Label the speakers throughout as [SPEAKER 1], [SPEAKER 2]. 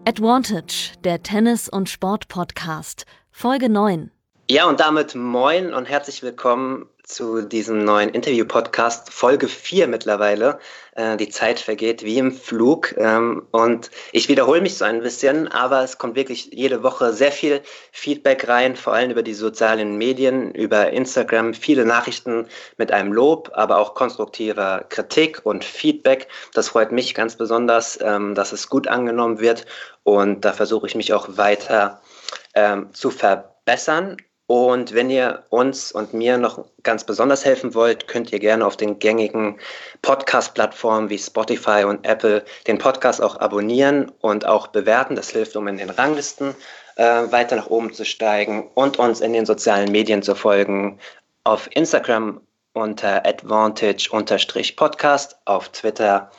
[SPEAKER 1] Advantage, der Tennis- und Sport-Podcast, Folge 9.
[SPEAKER 2] Ja, und damit moin und herzlich willkommen zu diesem neuen Interview-Podcast, Folge 4 mittlerweile. Die Zeit vergeht wie im Flug und ich wiederhole mich so ein bisschen, aber es kommt wirklich jede Woche sehr viel Feedback rein, vor allem über die sozialen Medien, über Instagram, viele Nachrichten mit einem Lob, aber auch konstruktiver Kritik und Feedback. Das freut mich ganz besonders, dass es gut angenommen wird und da versuche ich mich auch weiter zu verbessern. Und wenn ihr uns und mir noch ganz besonders helfen wollt, könnt ihr gerne auf den gängigen Podcast-Plattformen wie Spotify und Apple den Podcast auch abonnieren und auch bewerten. Das hilft, um in den Ranglisten weiter nach oben zu steigen und uns in den sozialen Medien zu folgen. Auf Instagram unter advantage_podcast, auf Twitter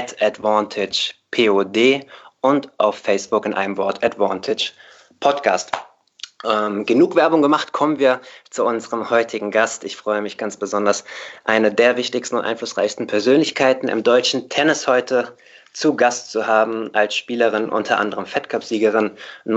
[SPEAKER 2] @advantagepod und auf Facebook in einem Wort Advantage Podcast. Genug Werbung gemacht, kommen wir zu unserem heutigen Gast. Ich freue mich ganz besonders, eine der wichtigsten und einflussreichsten Persönlichkeiten im deutschen Tennis heute zu Gast zu haben, als Spielerin, unter anderem Fed-Cup-Siegerin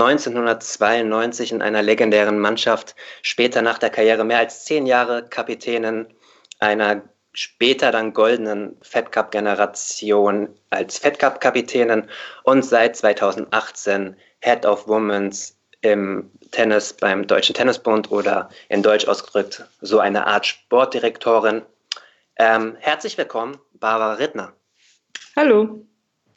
[SPEAKER 2] 1992 in einer legendären Mannschaft, später nach der Karriere mehr als 10 Jahre Kapitänin einer später dann goldenen Fed-Cup-Generation als Fed-Cup-Kapitänin und seit 2018 Head of Women's im Tennis beim Deutschen Tennisbund oder in Deutsch ausgedrückt so eine Art Sportdirektorin. Herzlich willkommen, Barbara Rittner.
[SPEAKER 3] Hallo.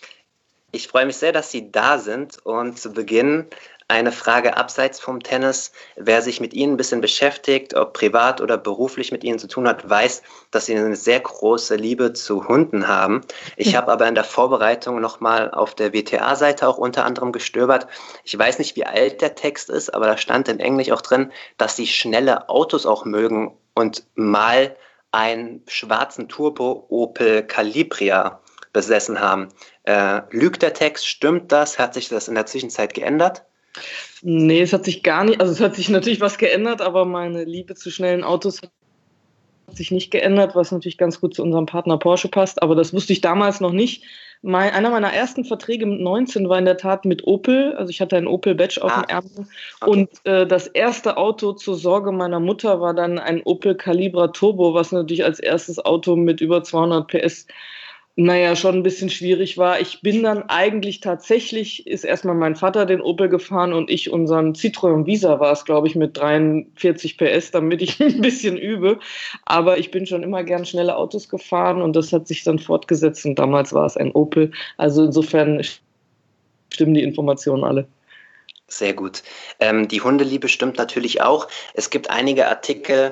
[SPEAKER 2] Ich freue mich sehr, dass Sie da sind und zu Beginn eine Frage abseits vom Tennis. Wer sich mit Ihnen ein bisschen beschäftigt, ob privat oder beruflich mit Ihnen zu tun hat, weiß, dass Sie eine sehr große Liebe zu Hunden haben. Ich habe aber in der Vorbereitung nochmal auf der WTA-Seite auch unter anderem gestöbert. Ich weiß nicht, wie alt der Text ist, aber da stand in Englisch auch drin, dass Sie schnelle Autos auch mögen und mal einen schwarzen Turbo Opel Calibria besessen haben. Lügt der Text? Stimmt das? Hat sich das in der Zwischenzeit geändert?
[SPEAKER 3] Nee, es hat sich gar nicht, also es hat sich natürlich was geändert, aber meine Liebe zu schnellen Autos hat sich nicht geändert, was natürlich ganz gut zu unserem Partner Porsche passt, aber das wusste ich damals noch nicht. Einer meiner ersten Verträge mit 19 war in der Tat mit Opel, also ich hatte einen Opel Badge auf dem Ärmel und das erste Auto zur Sorge meiner Mutter war dann ein Opel Calibra Turbo, was natürlich als erstes Auto mit über 200 PS schon ein bisschen schwierig war. Ich bin dann eigentlich tatsächlich, ist erstmal mein Vater den Opel gefahren und ich unseren Citroën Visa war es, glaube ich, mit 43 PS, damit ich ein bisschen übe. Aber ich bin schon immer gern schnelle Autos gefahren und das hat sich dann fortgesetzt und damals war es ein Opel. Also insofern stimmen die Informationen alle.
[SPEAKER 2] Sehr gut. Die Hundeliebe stimmt natürlich auch. Es gibt einige Artikel,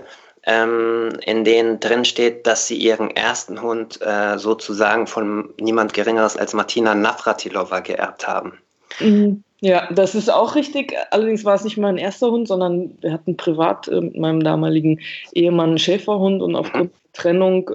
[SPEAKER 2] in denen drin steht, dass sie ihren ersten Hund sozusagen von niemand Geringeres als Martina Navratilova geerbt haben.
[SPEAKER 3] Ja, das ist auch richtig. Allerdings war es nicht mein erster Hund, sondern wir hatten privat mit meinem damaligen Ehemann einen Schäferhund und aufgrund der Trennung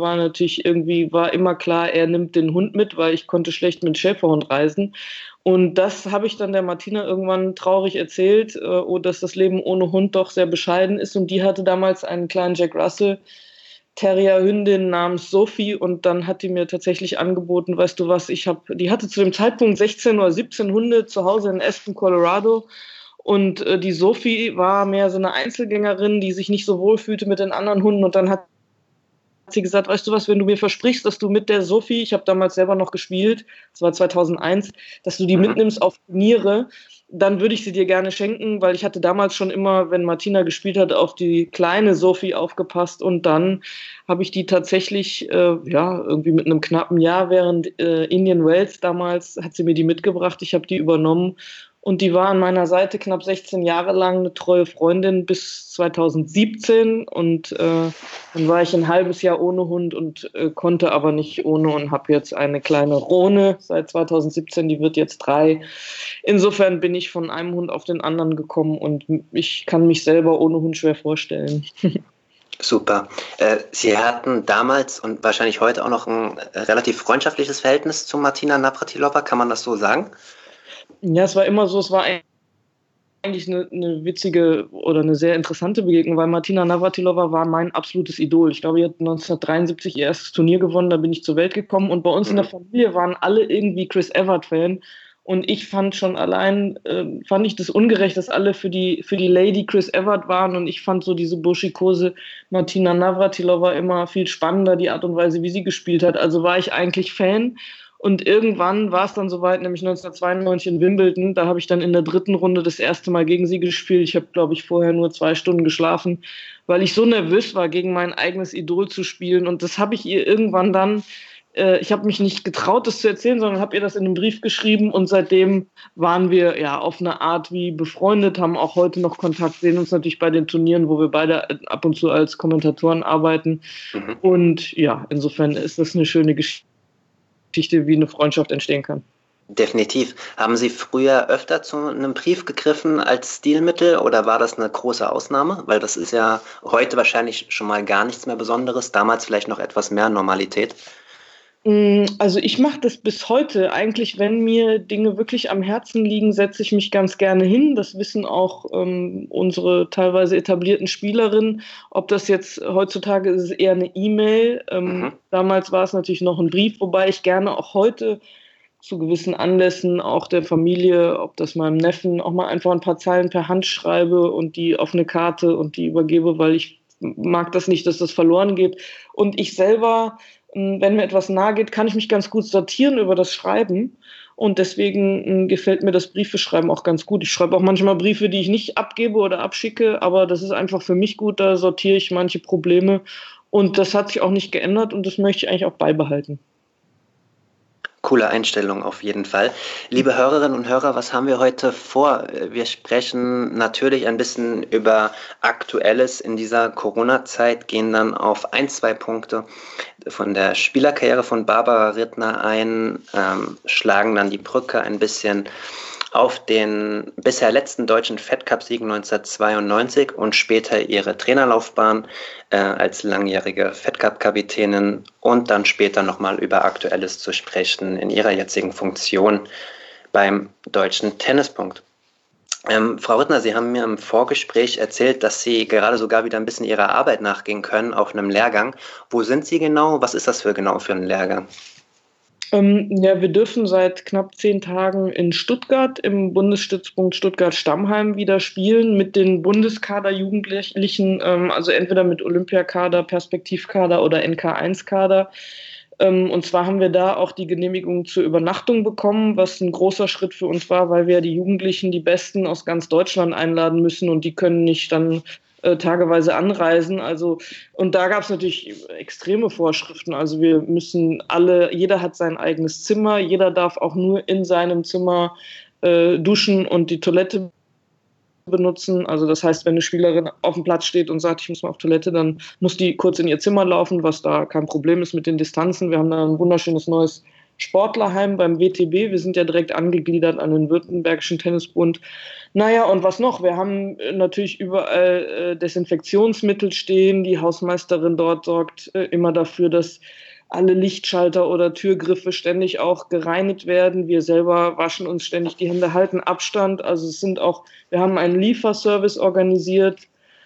[SPEAKER 3] war immer klar, er nimmt den Hund mit, weil ich konnte schlecht mit Schäferhund reisen. Und das habe ich dann der Martina irgendwann traurig erzählt, dass das Leben ohne Hund doch sehr bescheiden ist. Und die hatte damals einen kleinen Jack Russell Terrier-Hündin namens Sophie und dann hat die mir tatsächlich angeboten, weißt du was, die hatte zu dem Zeitpunkt 16 oder 17 Hunde zu Hause in Aspen, Colorado und die Sophie war mehr so eine Einzelgängerin, die sich nicht so wohl fühlte mit den anderen Hunden und dann hat sie gesagt, weißt du was, wenn du mir versprichst, dass du mit der Sophie, ich habe damals selber noch gespielt, das war 2001, dass du die mitnimmst auf Turniere, dann würde ich sie dir gerne schenken, weil ich hatte damals schon immer, wenn Martina gespielt hat, auf die kleine Sophie aufgepasst und dann habe ich die tatsächlich, irgendwie mit einem knappen Jahr während Indian Wells damals, hat sie mir die mitgebracht, ich habe die übernommen und die war an meiner Seite knapp 16 Jahre lang eine treue Freundin bis 2017 und dann war ich ein halbes Jahr ohne Hund und konnte aber nicht ohne und habe jetzt eine kleine Rhone seit 2017, die wird jetzt 3. Insofern bin ich von einem Hund auf den anderen gekommen und ich kann mich selber ohne Hund schwer vorstellen.
[SPEAKER 2] Super. Sie hatten damals und wahrscheinlich heute auch noch ein relativ freundschaftliches Verhältnis zu Martina Navratilova, kann man das so sagen?
[SPEAKER 3] Ja, es war immer so, es war eigentlich eine witzige oder eine sehr interessante Begegnung, weil Martina Navratilova war mein absolutes Idol. Ich glaube, sie hat 1973 ihr erstes Turnier gewonnen, da bin ich zur Welt gekommen und bei uns in der Familie waren alle irgendwie Chris Evert-Fan Und ich fand schon allein, fand ich das ungerecht, dass alle für die Lady Chris Evert waren. Und ich fand so diese burschikose Martina Navratilova immer viel spannender, die Art und Weise, wie sie gespielt hat. Also war ich eigentlich Fan. Und irgendwann war es dann soweit, nämlich 1992 in Wimbledon. Da habe ich dann in der 3. Runde das erste Mal gegen sie gespielt. Ich habe, glaube ich, vorher nur 2 Stunden geschlafen, weil ich so nervös war, gegen mein eigenes Idol zu spielen. Und das habe ich ihr irgendwann dann, ich habe mich nicht getraut, das zu erzählen, sondern habe ihr das in einem Brief geschrieben. Und seitdem waren wir ja auf eine Art wie befreundet, haben auch heute noch Kontakt, sehen uns natürlich bei den Turnieren, wo wir beide ab und zu als Kommentatoren arbeiten.
[SPEAKER 2] Mhm.
[SPEAKER 3] Und ja, insofern ist das eine schöne Geschichte, wie eine Freundschaft entstehen kann.
[SPEAKER 2] Definitiv. Haben Sie früher öfter zu einem Brief gegriffen als Stilmittel oder war das eine große Ausnahme? Weil das ist ja heute wahrscheinlich schon mal gar nichts mehr Besonderes, damals vielleicht noch etwas mehr Normalität.
[SPEAKER 3] Also ich mache das bis heute. Eigentlich, wenn mir Dinge wirklich am Herzen liegen, setze ich mich ganz gerne hin. Das wissen auch unsere teilweise etablierten Spielerinnen. Ob das jetzt heutzutage ist, es eher eine E-Mail. Damals war es natürlich noch ein Brief, wobei ich gerne auch heute zu gewissen Anlässen auch der Familie, ob das meinem Neffen, auch mal einfach ein paar Zeilen per Hand schreibe und die auf eine Karte und die übergebe, weil ich mag das nicht, dass das verloren geht. Und ich selber, wenn mir etwas nahe geht, kann ich mich ganz gut sortieren über das Schreiben. Und deswegen gefällt mir das Briefeschreiben auch ganz gut. Ich schreibe auch manchmal Briefe, die ich nicht abgebe oder abschicke, aber das ist einfach für mich gut, da sortiere ich manche Probleme. Und das hat sich auch nicht geändert und das möchte ich eigentlich auch beibehalten.
[SPEAKER 2] Coole Einstellung auf jeden Fall. Liebe Hörerinnen und Hörer, was haben wir heute vor? Wir sprechen natürlich ein bisschen über Aktuelles in dieser Corona-Zeit, gehen dann auf 1, 2 Punkte von der Spielerkarriere von Barbara Rittner ein, schlagen dann die Brücke ein bisschen auf den bisher letzten deutschen Fed-Cup-Sieg 1992 und später ihre Trainerlaufbahn als langjährige Fed-Cup-Kapitänin und dann später nochmal über Aktuelles zu sprechen in ihrer jetzigen Funktion beim Deutschen Tennispunkt. Frau Rittner, Sie haben mir im Vorgespräch erzählt, dass Sie gerade sogar wieder ein bisschen Ihrer Arbeit nachgehen können auf einem Lehrgang. Wo sind Sie genau? Was ist das genau für ein Lehrgang?
[SPEAKER 3] Ja, wir dürfen seit knapp 10 Tagen in Stuttgart im Bundesstützpunkt Stuttgart-Stammheim wieder spielen mit den Bundeskader-Jugendlichen, also entweder mit Olympiakader, Perspektivkader oder NK1-Kader. Und zwar haben wir da auch die Genehmigung zur Übernachtung bekommen, was ein großer Schritt für uns war, weil wir die Jugendlichen, die Besten aus ganz Deutschland einladen müssen und die können nicht dann tageweise anreisen. Also, und da gab es natürlich extreme Vorschriften. Also wir müssen jeder hat sein eigenes Zimmer, jeder darf auch nur in seinem Zimmer duschen und die Toilette benutzen. Also das heißt, wenn eine Spielerin auf dem Platz steht und sagt, ich muss mal auf Toilette, dann muss die kurz in ihr Zimmer laufen, was da kein Problem ist mit den Distanzen. Wir haben da ein wunderschönes neues Sportlerheim beim WTB. Wir sind ja direkt angegliedert an den Württembergischen Tennisbund. Naja, und was noch? Wir haben natürlich überall Desinfektionsmittel stehen. Die Hausmeisterin dort sorgt immer dafür, dass alle Lichtschalter oder Türgriffe ständig auch gereinigt werden. Wir selber waschen uns ständig die Hände, halten Abstand. Also wir haben einen Lieferservice organisiert,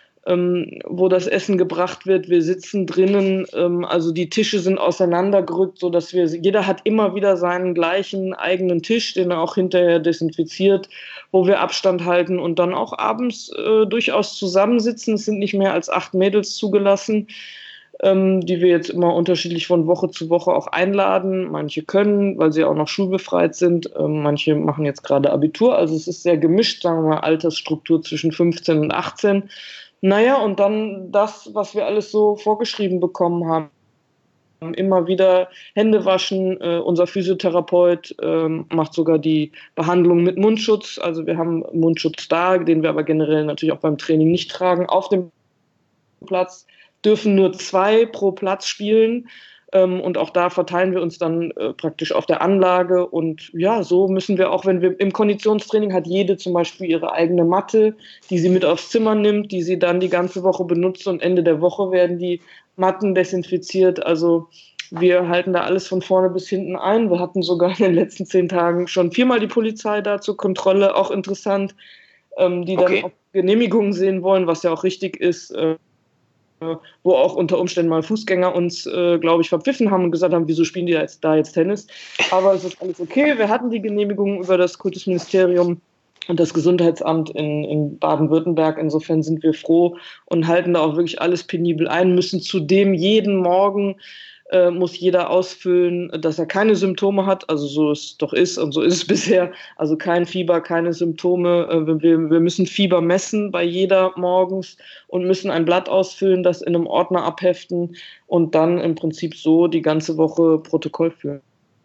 [SPEAKER 3] wo das Essen gebracht wird. Wir sitzen drinnen, also die Tische sind auseinandergerückt, sodass jeder hat immer wieder seinen gleichen eigenen Tisch, den er auch hinterher desinfiziert, wo wir Abstand halten und dann auch abends durchaus zusammensitzen. Es sind nicht mehr als 8 Mädels zugelassen, die wir jetzt immer unterschiedlich von Woche zu Woche auch einladen. Manche können, weil sie auch noch schulbefreit sind. Manche machen jetzt gerade Abitur. Also es ist sehr gemischt, sagen wir mal, Altersstruktur zwischen 15 und 18. Naja, und dann das, was wir alles so vorgeschrieben bekommen haben. Immer wieder Hände waschen. Unser Physiotherapeut macht sogar die Behandlung mit Mundschutz. Also wir haben Mundschutz da, den wir aber generell natürlich auch beim Training nicht tragen. Auf dem Platz dürfen nur 2 pro Platz spielen. Und auch da verteilen wir uns dann praktisch auf der Anlage. Und ja, so müssen wir auch, wenn wir im Konditionstraining hat jede zum Beispiel ihre eigene Matte, die sie mit aufs Zimmer nimmt, die sie dann die ganze Woche benutzt und Ende der Woche werden die Matten desinfiziert. Also wir halten da alles von vorne bis hinten ein. Wir hatten sogar in den letzten 10 Tagen schon 4-mal die Polizei da zur Kontrolle, auch interessant, die dann auch Genehmigungen sehen wollen, was ja auch richtig ist. wo auch unter Umständen mal Fußgänger uns, glaube ich, verpfiffen haben und gesagt haben, wieso spielen die jetzt Tennis? Aber es ist alles okay. Wir hatten die Genehmigung über das Kultusministerium und das Gesundheitsamt in Baden-Württemberg. Insofern sind wir froh und halten da auch wirklich alles penibel ein, müssen zudem jeden Morgen muss jeder ausfüllen, dass er keine Symptome hat, also so es doch ist und so ist es bisher, also kein Fieber, keine Symptome. Wir müssen Fieber messen bei jeder morgens und müssen ein Blatt ausfüllen, das in einem Ordner abheften und dann im Prinzip so die ganze Woche Protokoll führen.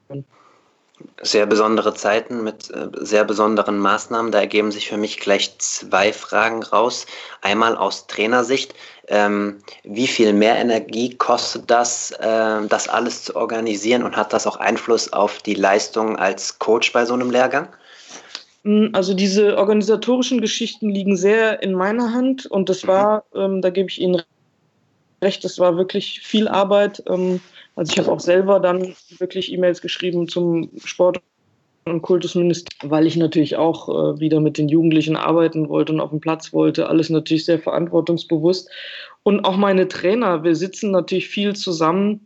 [SPEAKER 2] Sehr besondere Zeiten mit sehr besonderen Maßnahmen. Da ergeben sich für mich gleich 2 Fragen raus. Einmal aus Trainersicht. Wie viel mehr Energie kostet das, das alles zu organisieren, und hat das auch Einfluss auf die Leistung als Coach bei so einem Lehrgang?
[SPEAKER 3] Also diese organisatorischen Geschichten liegen sehr in meiner Hand und das war, da gebe ich Ihnen recht, das war wirklich viel Arbeit. Also ich habe auch selber dann wirklich E-Mails geschrieben zum Sport- und Kultusministerium, weil ich natürlich auch wieder mit den Jugendlichen arbeiten wollte und auf dem Platz wollte. Alles natürlich sehr verantwortungsbewusst. Und auch meine Trainer, wir sitzen natürlich viel zusammen.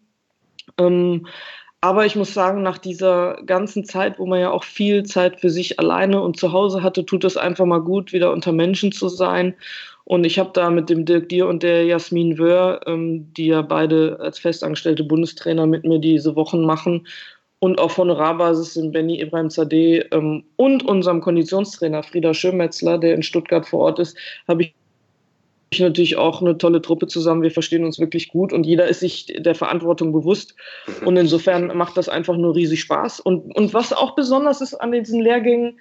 [SPEAKER 3] Aber ich muss sagen, nach dieser ganzen Zeit, wo man ja auch viel Zeit für sich alleine und zu Hause hatte, tut es einfach mal gut, wieder unter Menschen zu sein. Und ich habe da mit dem Dirk Dier und der Jasmin Wöhr, die ja beide als festangestellte Bundestrainer mit mir diese Wochen machen, und auf Honorarbasis sind Benny Ibrahimzadeh und unserem Konditionstrainer Frieder Schönmetzler, der in Stuttgart vor Ort ist, habe ich natürlich auch eine tolle Truppe zusammen. Wir verstehen uns wirklich gut und jeder ist sich der Verantwortung bewusst. Und insofern macht das einfach nur riesig Spaß. Und was auch besonders ist an diesen Lehrgängen,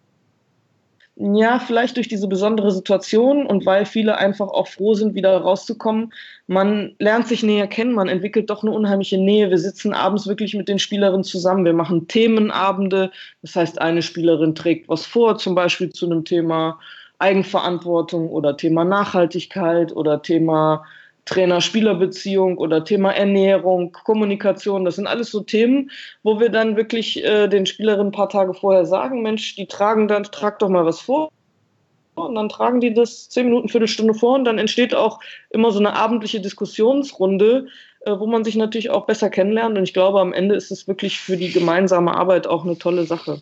[SPEAKER 3] ja, vielleicht durch diese besondere Situation und weil viele einfach auch froh sind, wieder rauszukommen. Man lernt sich näher kennen, man entwickelt doch eine unheimliche Nähe. Wir sitzen abends wirklich mit den Spielerinnen zusammen. Wir machen Themenabende. Das heißt, eine Spielerin trägt was vor, zum Beispiel zu einem Thema Eigenverantwortung oder Thema Nachhaltigkeit oder Thema Trainer-Spieler-Beziehung oder Thema Ernährung, Kommunikation. Das sind alles so Themen, wo wir dann wirklich den Spielerinnen ein paar Tage vorher sagen, Mensch, trag doch mal was vor. Und dann tragen die das 10 Minuten, Viertelstunde vor und dann entsteht auch immer so eine abendliche Diskussionsrunde, wo man sich natürlich auch besser kennenlernt. Und ich glaube, am Ende ist es wirklich für die gemeinsame Arbeit auch eine tolle Sache.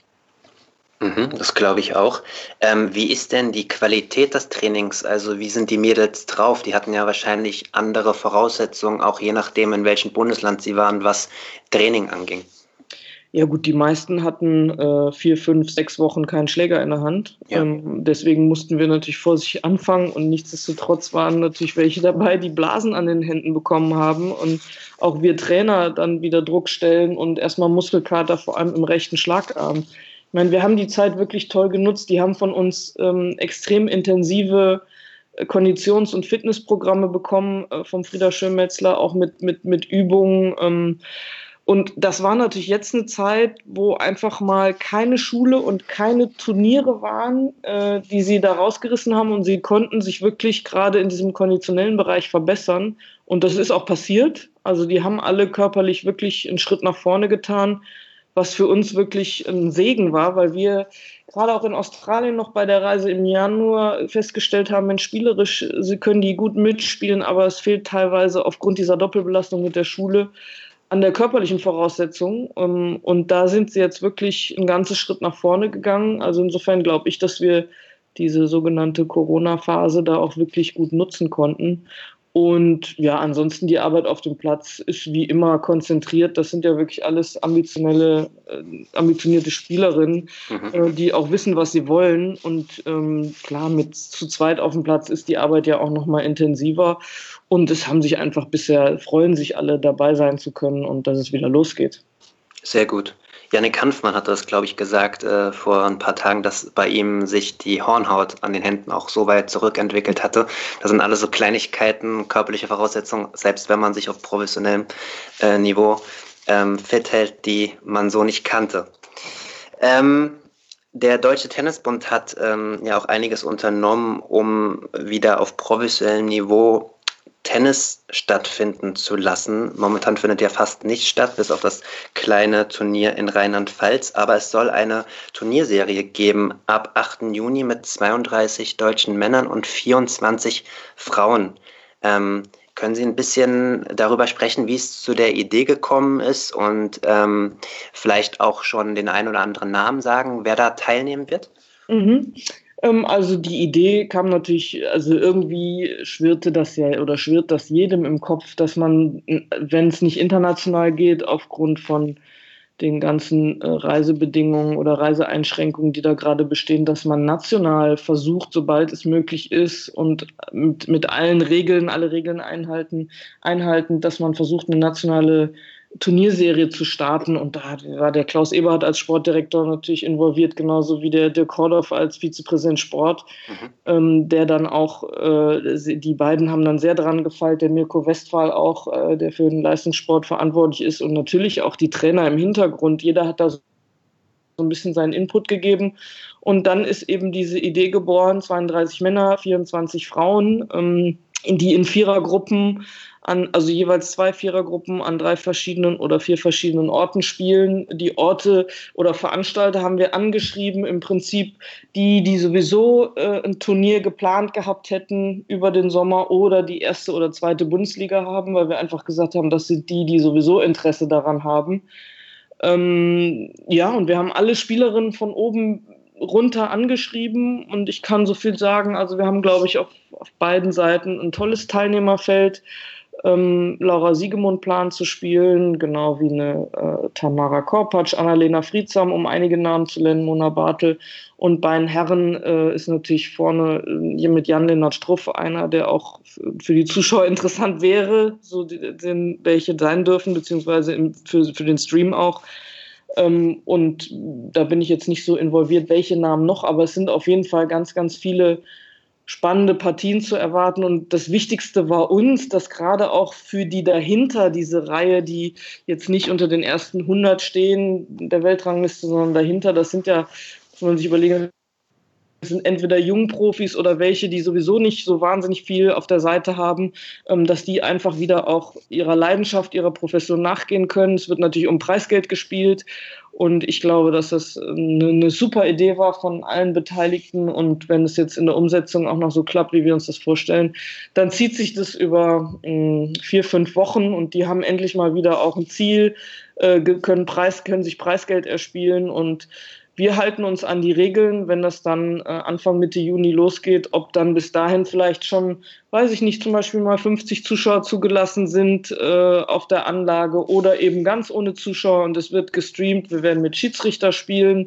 [SPEAKER 2] Das glaube ich auch. Wie ist denn die Qualität des Trainings? Also wie sind die Mädels drauf? Die hatten ja wahrscheinlich andere Voraussetzungen, auch je nachdem, in welchem Bundesland sie waren, was Training anging.
[SPEAKER 3] Ja gut, die meisten hatten 4, 5, 6 Wochen keinen Schläger in der Hand. Ja. Deswegen mussten wir natürlich vorsichtig anfangen und nichtsdestotrotz waren natürlich welche dabei, die Blasen an den Händen bekommen haben und auch wir Trainer dann wieder Druck stellen und erstmal Muskelkater, vor allem im rechten Schlagarm. Ich meine, wir haben die Zeit wirklich toll genutzt. Die haben von uns extrem intensive Konditions- und Fitnessprogramme bekommen vom Frieder Schönmetzler, auch mit Übungen. Und das war natürlich jetzt eine Zeit, wo einfach mal keine Schule und keine Turniere waren, die sie da rausgerissen haben. Und sie konnten sich wirklich gerade in diesem konditionellen Bereich verbessern. Und das ist auch passiert. Also die haben alle körperlich wirklich einen Schritt nach vorne getan, was für uns wirklich ein Segen war, weil wir gerade auch in Australien noch bei der Reise im Januar festgestellt haben, Mensch, spielerisch, sie können die gut mitspielen, aber es fehlt teilweise aufgrund dieser Doppelbelastung mit der Schule an der körperlichen Voraussetzung. Und da sind sie jetzt wirklich einen ganzen Schritt nach vorne gegangen. Also insofern glaube ich, dass wir diese sogenannte Corona-Phase da auch wirklich gut nutzen konnten. Und ja, ansonsten die Arbeit auf dem Platz ist wie immer konzentriert. Das sind ja wirklich alles ambitionierte Spielerinnen, die auch wissen, was sie wollen. Und klar, mit zu zweit auf dem Platz ist die Arbeit ja auch noch mal intensiver. Und es haben sich einfach freuen sich alle, dabei sein zu können und dass es wieder losgeht.
[SPEAKER 2] Sehr gut. Jannik Hanfmann hat das, glaube ich, gesagt vor ein paar Tagen, dass bei ihm sich die Hornhaut an den Händen auch so weit zurückentwickelt hatte. Das sind alles so Kleinigkeiten, körperliche Voraussetzungen, selbst wenn man sich auf professionellem Niveau fit hält, die man so nicht kannte. Der Deutsche Tennisbund hat ja auch einiges unternommen, um wieder auf professionellem Niveau Tennis stattfinden zu lassen. Momentan findet ja fast nichts statt, bis auf das kleine Turnier in Rheinland-Pfalz. Aber es soll eine Turnierserie geben ab 8. Juni mit 32 deutschen Männern und 24 Frauen. Können Sie ein bisschen darüber sprechen, wie es zu der Idee gekommen ist und vielleicht auch schon den einen oder anderen Namen sagen, wer da teilnehmen wird?
[SPEAKER 3] Also die Idee kam natürlich, also irgendwie schwirrte das ja oder schwirrt das jedem im Kopf, dass man, wenn es nicht international geht, aufgrund von den ganzen Reisebedingungen oder Reiseeinschränkungen, die da gerade bestehen, dass man national versucht, sobald es möglich ist und mit allen Regeln, alle Regeln einhalten, dass man versucht, eine nationale Turnierserie zu starten. Und da war der Klaus Eberhardt als Sportdirektor natürlich involviert, genauso wie der Dirk Hordoff als Vizepräsident Sport, der dann auch, die beiden haben dann sehr dran gefeilt, der Mirko Westphal auch, der für den Leistungssport verantwortlich ist und natürlich auch die Trainer im Hintergrund. Jeder hat da so ein bisschen seinen Input gegeben. Und dann ist eben diese Idee geboren, 32 Männer, 24 Frauen, die in Vierergruppen also jeweils 2 Vierergruppen an 3 verschiedenen oder 4 verschiedenen Orten spielen. Die Orte oder Veranstalter haben wir angeschrieben, im Prinzip die sowieso ein Turnier geplant gehabt hätten über den Sommer oder die erste oder zweite Bundesliga haben, weil wir einfach gesagt haben, das sind die sowieso Interesse daran haben. Ja, und wir haben alle Spielerinnen von oben runter angeschrieben und ich kann so viel sagen, also wir haben, glaube ich, auf beiden Seiten ein tolles Teilnehmerfeld. Laura Siegemund plant zu spielen, genau wie eine Tamara Korpatsch, Annalena Friedsam, um einige Namen zu nennen, Mona Bartel. Und bei den Herren ist natürlich vorne hier mit Jan-Lennart Struff einer, der auch für die Zuschauer interessant wäre, so welche sein dürfen, beziehungsweise für den Stream auch. Und da bin ich jetzt nicht so involviert, welche Namen noch, aber es sind auf jeden Fall ganz, ganz viele spannende Partien zu erwarten. Und das Wichtigste war uns, dass gerade auch für die dahinter, diese Reihe, die jetzt nicht unter den ersten 100 stehen der Weltrangliste, sondern dahinter, das sind ja, muss man sich überlegen, das sind entweder Jungprofis oder welche, die sowieso nicht so wahnsinnig viel auf der Seite haben, dass die einfach wieder auch ihrer Leidenschaft, ihrer Profession nachgehen können. Es wird natürlich um Preisgeld gespielt und ich glaube, dass das eine super Idee war von allen Beteiligten und wenn es jetzt in der Umsetzung auch noch so klappt, wie wir uns das vorstellen, dann zieht sich das über 4-5 Wochen und die haben endlich mal wieder auch ein Ziel, können sich Preisgeld erspielen und wir halten uns an die Regeln, wenn das dann Anfang Mitte Juni losgeht, ob dann bis dahin vielleicht schon, weiß ich nicht, zum Beispiel mal 50 Zuschauer zugelassen sind auf der Anlage oder eben ganz ohne Zuschauer und es wird gestreamt. Wir werden mit Schiedsrichter spielen.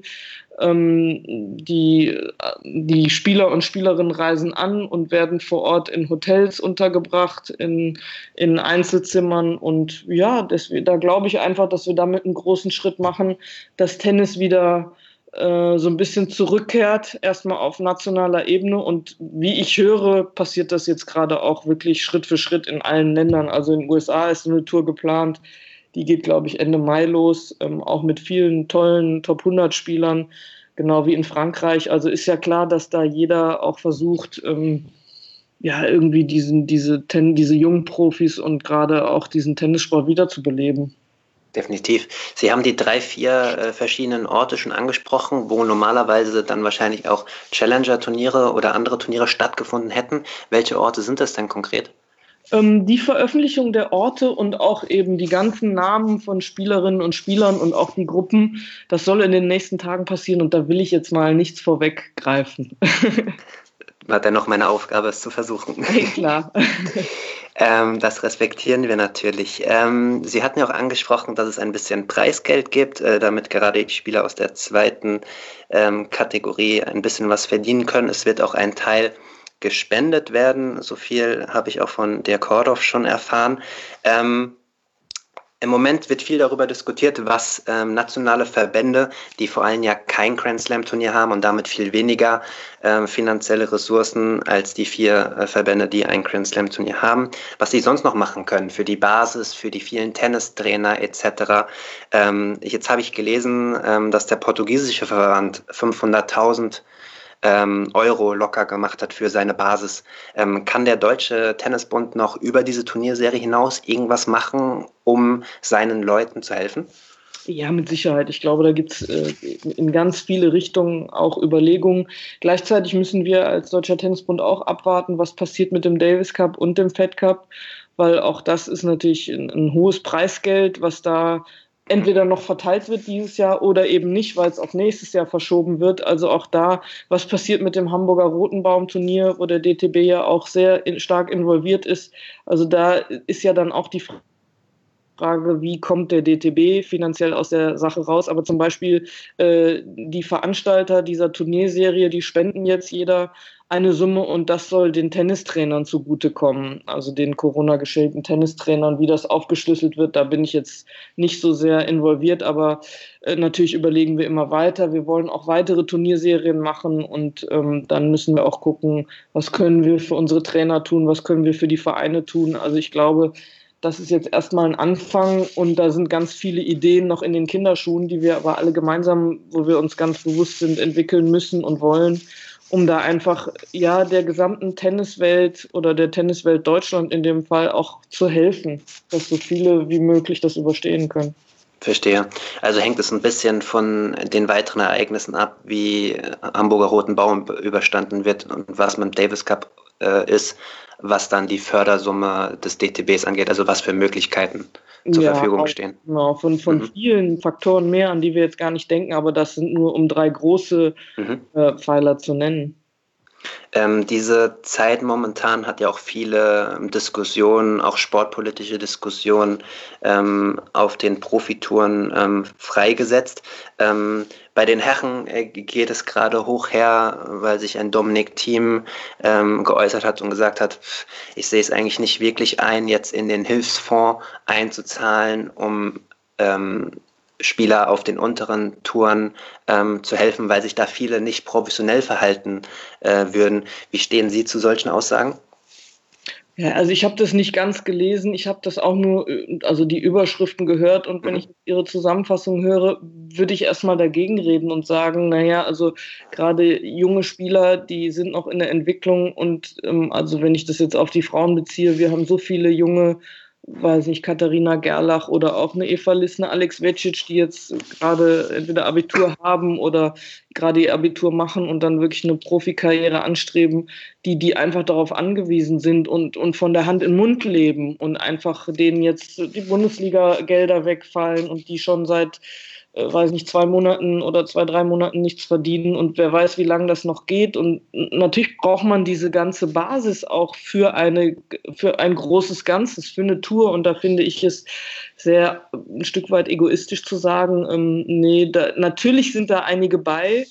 [SPEAKER 3] Die Spieler und Spielerinnen reisen an und werden vor Ort in Hotels untergebracht, in Einzelzimmern und ja, da glaube ich einfach, dass wir damit einen großen Schritt machen, dass Tennis wieder so ein bisschen zurückkehrt, erstmal auf nationaler Ebene. Und wie ich höre, passiert das jetzt gerade auch wirklich Schritt für Schritt in allen Ländern. Also in den USA ist eine Tour geplant, die geht, glaube ich, Ende Mai los, auch mit vielen tollen Top-100-Spielern, genau wie in Frankreich. Also ist ja klar, dass da jeder auch versucht, irgendwie diese jungen Profis und gerade auch diesen Tennissport wiederzubeleben.
[SPEAKER 2] Definitiv. Sie haben die 3-4 verschiedenen Orte schon angesprochen, wo normalerweise dann wahrscheinlich auch Challenger-Turniere oder andere Turniere stattgefunden hätten. Welche Orte sind das denn konkret?
[SPEAKER 3] Die Veröffentlichung der Orte und auch eben die ganzen Namen von Spielerinnen und Spielern und auch die Gruppen, das soll in den nächsten Tagen passieren und da will ich jetzt mal nichts vorweggreifen.
[SPEAKER 2] War dennoch meine Aufgabe, es zu versuchen.
[SPEAKER 3] Hey, klar.
[SPEAKER 2] Das respektieren wir natürlich. Sie hatten ja auch angesprochen, dass es ein bisschen Preisgeld gibt, damit gerade die Spieler aus der zweiten Kategorie ein bisschen was verdienen können. Es wird auch ein Teil gespendet werden. So viel habe ich auch von Dirk Hordoff schon erfahren. Im Moment wird viel darüber diskutiert, was nationale Verbände, die vor allem ja kein Grand Slam Turnier haben und damit viel weniger finanzielle Ressourcen als die 4 Verbände, die ein Grand Slam Turnier haben, was sie sonst noch machen können für die Basis, für die vielen Tennistrainer etc. Jetzt habe ich gelesen, dass der portugiesische Verband 500.000 Euro locker gemacht hat für seine Basis. Kann der Deutsche Tennisbund noch über diese Turnierserie hinaus irgendwas machen, um seinen Leuten zu helfen?
[SPEAKER 3] Ja, mit Sicherheit. Ich glaube, da gibt es in ganz viele Richtungen auch Überlegungen. Gleichzeitig müssen wir als Deutscher Tennisbund auch abwarten, was passiert mit dem Davis Cup und dem Fed Cup, weil auch das ist natürlich ein hohes Preisgeld, was da entweder noch verteilt wird dieses Jahr oder eben nicht, weil es auf nächstes Jahr verschoben wird. Also auch da, was passiert mit dem Hamburger Rotenbaum-Turnier, wo der DTB ja auch sehr stark involviert ist. Also da ist ja dann auch die Frage, wie kommt der DTB finanziell aus der Sache raus. Aber zum Beispiel die Veranstalter dieser Turnierserie, die spenden jetzt jeder eine Summe und das soll den Tennistrainern zugutekommen, also den Corona-geschädigten Tennistrainern. Wie das aufgeschlüsselt wird, da bin ich jetzt nicht so sehr involviert, aber natürlich überlegen wir immer weiter. Wir wollen auch weitere Turnierserien machen und dann müssen wir auch gucken, was können wir für unsere Trainer tun, was können wir für die Vereine tun. Also ich glaube, das ist jetzt erstmal ein Anfang und da sind ganz viele Ideen noch in den Kinderschuhen, die wir aber alle gemeinsam, wo wir uns ganz bewusst sind, entwickeln müssen und wollen, um da einfach der gesamten Tenniswelt oder der Tenniswelt Deutschland in dem Fall auch zu helfen, dass so viele wie möglich das überstehen können.
[SPEAKER 2] Verstehe. Also hängt es ein bisschen von den weiteren Ereignissen ab, wie Hamburger Roten Baum überstanden wird und was mit dem Davis Cup ist, was dann die Fördersumme des DTBs angeht, also was für Möglichkeiten zur Verfügung stehen.
[SPEAKER 3] Genau, von vielen Faktoren mehr, an die wir jetzt gar nicht denken, aber das sind nur um 3 große Pfeiler zu nennen.
[SPEAKER 2] Diese Zeit momentan hat ja auch viele Diskussionen, auch sportpolitische Diskussionen auf den Profitouren freigesetzt. Bei den Herren geht es gerade hoch her, weil sich ein Dominic Thiem geäußert hat und gesagt hat, ich sehe es eigentlich nicht wirklich ein, jetzt in den Hilfsfonds einzuzahlen, um Spieler auf den unteren Touren zu helfen, weil sich da viele nicht professionell verhalten würden. Wie stehen Sie zu solchen Aussagen?
[SPEAKER 3] Ja, also ich habe das nicht ganz gelesen, ich habe das auch nur, also die Überschriften gehört und wenn ich Ihre Zusammenfassung höre, würde ich erstmal dagegen reden und sagen, naja, also gerade junge Spieler, die sind noch in der Entwicklung und also wenn ich das jetzt auf die Frauen beziehe, wir haben so viele junge, weiß nicht, Katharina Gerlach oder auch eine Eva Lissner, Alex Vecic, die jetzt gerade entweder Abitur haben oder gerade ihr Abitur machen und dann wirklich eine Profikarriere anstreben, die einfach darauf angewiesen sind und von der Hand in den Mund leben und einfach denen jetzt die Bundesliga-Gelder wegfallen und die schon seit weiß nicht, 2 Monaten oder 2-3 Monaten nichts verdienen und wer weiß, wie lange das noch geht. Und natürlich braucht man diese ganze Basis auch für ein großes Ganzes, für eine Tour. Und da finde ich es sehr ein Stück weit egoistisch zu sagen, natürlich sind da einige bei,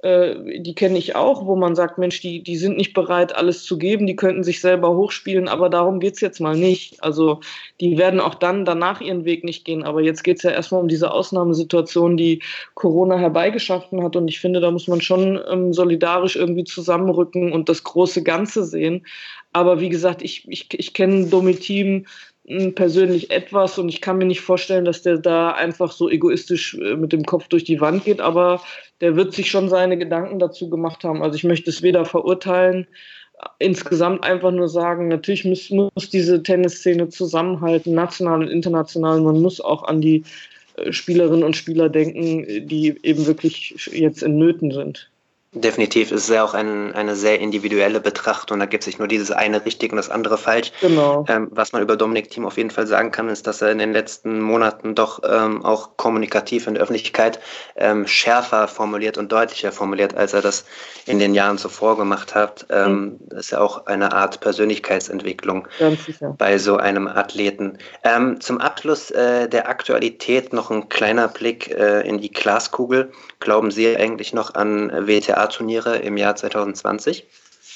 [SPEAKER 3] die kenne ich auch, wo man sagt, Mensch, die sind nicht bereit, alles zu geben, die könnten sich selber hochspielen, aber darum geht's jetzt mal nicht. Also die werden auch danach ihren Weg nicht gehen, aber jetzt geht's ja erstmal um diese Ausnahmesituation, die Corona herbeigeschaffen hat und ich finde, da muss man schon solidarisch irgendwie zusammenrücken und das große Ganze sehen. Aber wie gesagt, ich kenne Dominic Thiem persönlich etwas und ich kann mir nicht vorstellen, dass der da einfach so egoistisch mit dem Kopf durch die Wand geht, aber der wird sich schon seine Gedanken dazu gemacht haben. Also ich möchte es weder verurteilen, insgesamt einfach nur sagen, natürlich muss diese Tennisszene zusammenhalten, national und international. Man muss auch an die Spielerinnen und Spieler denken, die eben wirklich jetzt in Nöten sind.
[SPEAKER 2] Definitiv, es ist ja auch eine sehr individuelle Betrachtung, da gibt es nicht nur dieses eine richtig und das andere falsch.
[SPEAKER 3] Genau.
[SPEAKER 2] Was man über Dominic Thiem auf jeden Fall sagen kann, ist, dass er in den letzten Monaten doch auch kommunikativ in der Öffentlichkeit schärfer formuliert und deutlicher formuliert, als er das in den Jahren zuvor gemacht hat. Das ist ja auch eine Art Persönlichkeitsentwicklung bei so einem Athleten. Zum Abschluss der Aktualität noch ein kleiner Blick in die Glaskugel. Glauben Sie eigentlich noch an WTA-Turniere im Jahr 2020?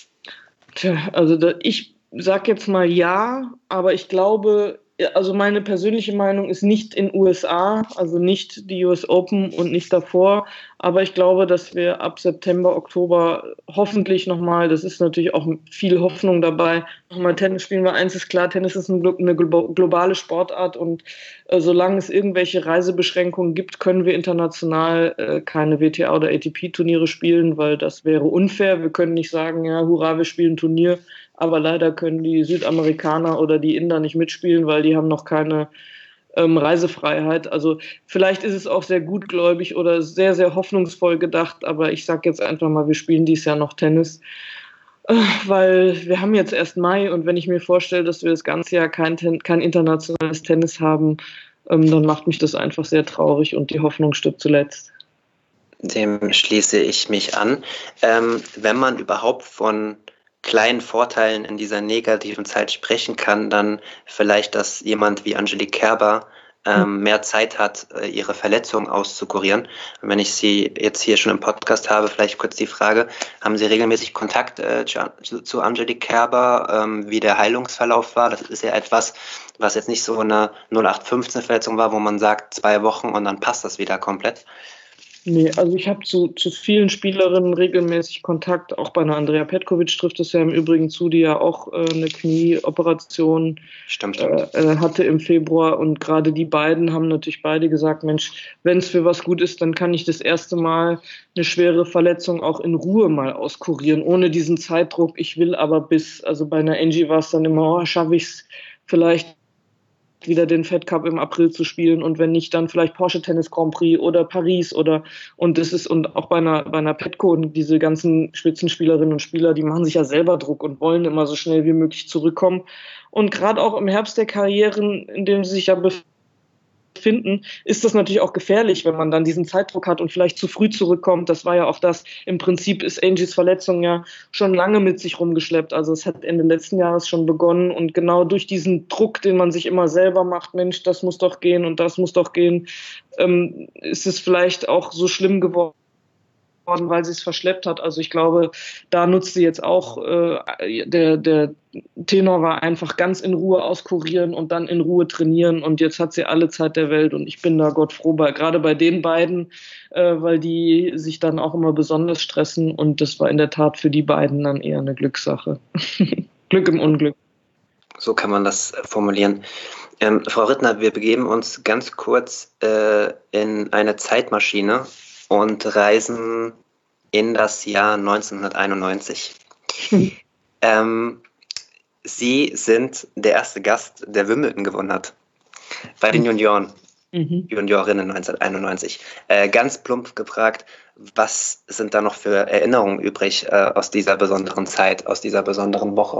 [SPEAKER 3] Tja, also ich sag jetzt mal ja, aber ich glaube, also meine persönliche Meinung ist nicht in USA, also nicht die US Open und nicht davor, aber ich glaube, dass wir ab September, Oktober hoffentlich nochmal, das ist natürlich auch viel Hoffnung dabei, nochmal Tennis spielen, weil eins ist klar, Tennis ist eine globale Sportart und solange es irgendwelche Reisebeschränkungen gibt, können wir international keine WTA oder ATP-Turniere spielen, weil das wäre unfair. Wir können nicht sagen, ja, hurra, wir spielen ein Turnier, aber leider können die Südamerikaner oder die Inder nicht mitspielen, weil die haben noch keine Reisefreiheit. Also vielleicht ist es auch sehr gutgläubig oder sehr, sehr hoffnungsvoll gedacht, aber ich sage jetzt einfach mal, wir spielen dieses Jahr noch Tennis. Weil wir haben jetzt erst Mai und wenn ich mir vorstelle, dass wir das ganze Jahr kein internationales Tennis haben, dann macht mich das einfach sehr traurig und die Hoffnung stirbt zuletzt.
[SPEAKER 2] Dem schließe ich mich an. Wenn man überhaupt von kleinen Vorteilen in dieser negativen Zeit sprechen kann, dann vielleicht, dass jemand wie Angelique Kerber mehr Zeit hat, ihre Verletzung auszukurieren. Und wenn ich Sie jetzt hier schon im Podcast habe, vielleicht kurz die Frage, haben Sie regelmäßig Kontakt zu Angelique Kerber, wie der Heilungsverlauf war? Das ist ja etwas, was jetzt nicht so eine 0815-Verletzung war, wo man sagt 2 Wochen und dann passt das wieder komplett.
[SPEAKER 3] Nee, also ich habe zu vielen Spielerinnen regelmäßig Kontakt, auch bei einer Andrea Petkovic trifft es ja im Übrigen zu, die ja auch eine Knieoperation hatte im Februar und gerade die beiden haben natürlich beide gesagt, Mensch, wenn es für was gut ist, dann kann ich das erste Mal eine schwere Verletzung auch in Ruhe mal auskurieren, ohne diesen Zeitdruck, ich will aber also bei einer Angie war es dann immer, schaffe ich es vielleicht wieder den Fed Cup im April zu spielen und wenn nicht, dann vielleicht Porsche Tennis Grand Prix oder Paris und auch bei einer Petco und diese ganzen Spitzenspielerinnen und Spieler, die machen sich ja selber Druck und wollen immer so schnell wie möglich zurückkommen und gerade auch im Herbst der Karrieren, in dem sie sich ja befinden, ist das natürlich auch gefährlich, wenn man dann diesen Zeitdruck hat und vielleicht zu früh zurückkommt. Das war ja auch das, im Prinzip ist Angies Verletzung ja schon lange mit sich rumgeschleppt. Also es hat Ende letzten Jahres schon begonnen und genau durch diesen Druck, den man sich immer selber macht, Mensch, das muss doch gehen und das muss doch gehen, ist es vielleicht auch so schlimm geworden, weil sie es verschleppt hat. Also ich glaube, da nutzt sie jetzt auch, der Tenor war einfach ganz in Ruhe auskurieren und dann in Ruhe trainieren und jetzt hat sie alle Zeit der Welt und ich bin da Gott froh, gerade bei den beiden, weil die sich dann auch immer besonders stressen und das war in der Tat für die beiden dann eher eine Glückssache. Glück im Unglück.
[SPEAKER 2] So kann man das formulieren. Frau Rittner, wir begeben uns ganz kurz in eine Zeitmaschine und reisen in das Jahr 1991. Sie sind der erste Gast, der Wimbledon gewonnen hat. Bei den Juniorinnen 1991. Ganz plump gefragt, was sind da noch für Erinnerungen übrig aus dieser besonderen Zeit, aus dieser besonderen Woche?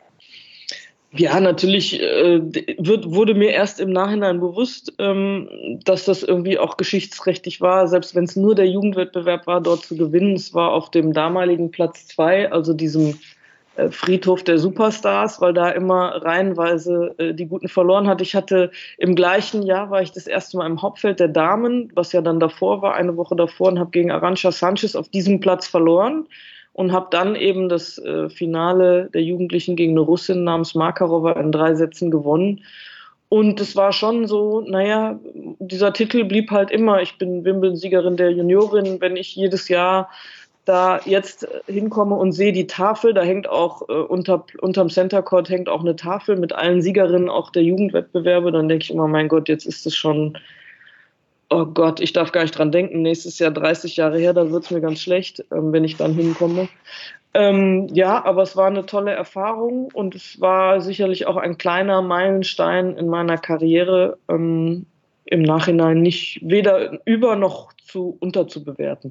[SPEAKER 3] Ja, natürlich wurde mir erst im Nachhinein bewusst, dass das irgendwie auch geschichtsrechtlich war, selbst wenn es nur der Jugendwettbewerb war, dort zu gewinnen. Es war auf dem damaligen Platz 2, also diesem Friedhof der Superstars, weil da immer reihenweise die Guten verloren hat. Ich hatte im gleichen Jahr, war ich das erste Mal im Hauptfeld der Damen, was ja dann davor war, eine Woche davor, und habe gegen Arantxa Sanchez auf diesem Platz verloren. Und habe dann eben das Finale der Jugendlichen gegen eine Russin namens Makarova in 3 Sätzen gewonnen. Und es war schon so, naja, dieser Titel blieb halt immer, ich bin Wimbledon-Siegerin der Juniorin, wenn ich jedes Jahr da jetzt hinkomme und sehe die Tafel, da hängt auch unterm Center Court hängt auch eine Tafel mit allen Siegerinnen auch der Jugendwettbewerbe, dann denke ich immer, mein Gott, jetzt ist es schon, oh Gott, ich darf gar nicht dran denken, nächstes Jahr 30 Jahre her, da wird es mir ganz schlecht, wenn ich dann hinkomme. Ja, aber es war eine tolle Erfahrung und es war sicherlich auch ein kleiner Meilenstein in meiner Karriere, im Nachhinein nicht weder über noch unterzubewerten.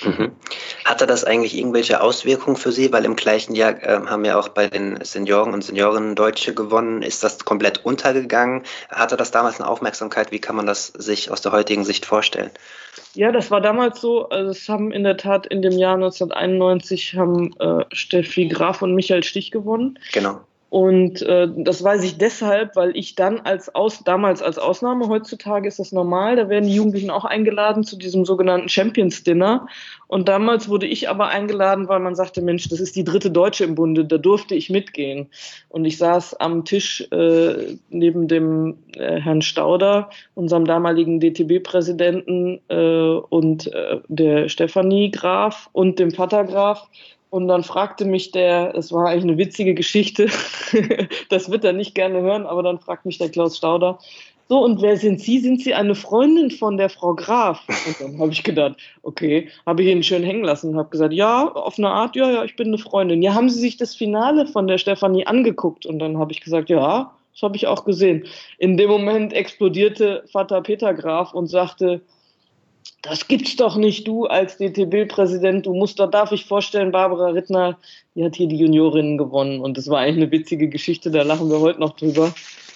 [SPEAKER 2] Hatte das eigentlich irgendwelche Auswirkungen für Sie? Weil im gleichen Jahr haben ja auch bei den Senioren und Seniorinnen Deutsche gewonnen. Ist das komplett untergegangen? Hatte das damals eine Aufmerksamkeit? Wie kann man das sich aus der heutigen Sicht vorstellen?
[SPEAKER 3] Ja, das war damals so. Also es haben in der Tat in dem Jahr 1991 haben Steffi Graf und Michael Stich gewonnen.
[SPEAKER 2] Genau.
[SPEAKER 3] Und das weiß ich deshalb, weil ich dann damals als Ausnahme, heutzutage ist das normal, da werden die Jugendlichen auch eingeladen zu diesem sogenannten Champions Dinner. Und damals wurde ich aber eingeladen, weil man sagte, Mensch, das ist die 3. Deutsche im Bunde, da durfte ich mitgehen. Und ich saß am Tisch neben dem Herrn Stauder, unserem damaligen DTB-Präsidenten und der Stefanie Graf und dem Vater Graf. Und dann fragte mich es war eigentlich eine witzige Geschichte, das wird er nicht gerne hören, aber dann fragt mich der Klaus Stauder, so, und wer sind Sie? Sind Sie eine Freundin von der Frau Graf? Und dann habe ich gedacht, okay, habe ich ihn schön hängen lassen und habe gesagt, ja, auf eine Art, ja, ich bin eine Freundin. Ja, haben Sie sich das Finale von der Stefanie angeguckt? Und dann habe ich gesagt, ja, das habe ich auch gesehen. In dem Moment explodierte Vater Peter Graf und sagte, das gibt's doch nicht, du als DTB-Präsident, darf ich vorstellen, Barbara Rittner, die hat hier die Juniorinnen gewonnen und das war eigentlich eine witzige Geschichte, da lachen wir heute noch drüber.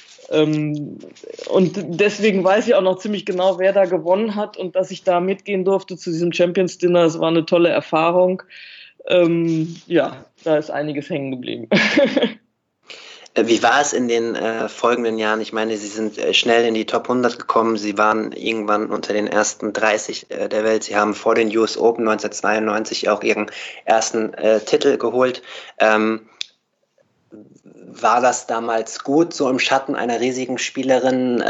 [SPEAKER 3] Und deswegen weiß ich auch noch ziemlich genau, wer da gewonnen hat und dass ich da mitgehen durfte zu diesem Champions Dinner, das war eine tolle Erfahrung. Da ist einiges hängen geblieben.
[SPEAKER 2] Wie war es in den folgenden Jahren? Ich meine, Sie sind schnell in die Top 100 gekommen. Sie waren irgendwann unter den ersten 30 der Welt. Sie haben vor den US Open 1992 auch Ihren ersten Titel geholt. War das damals gut, so im Schatten einer riesigen Spielerin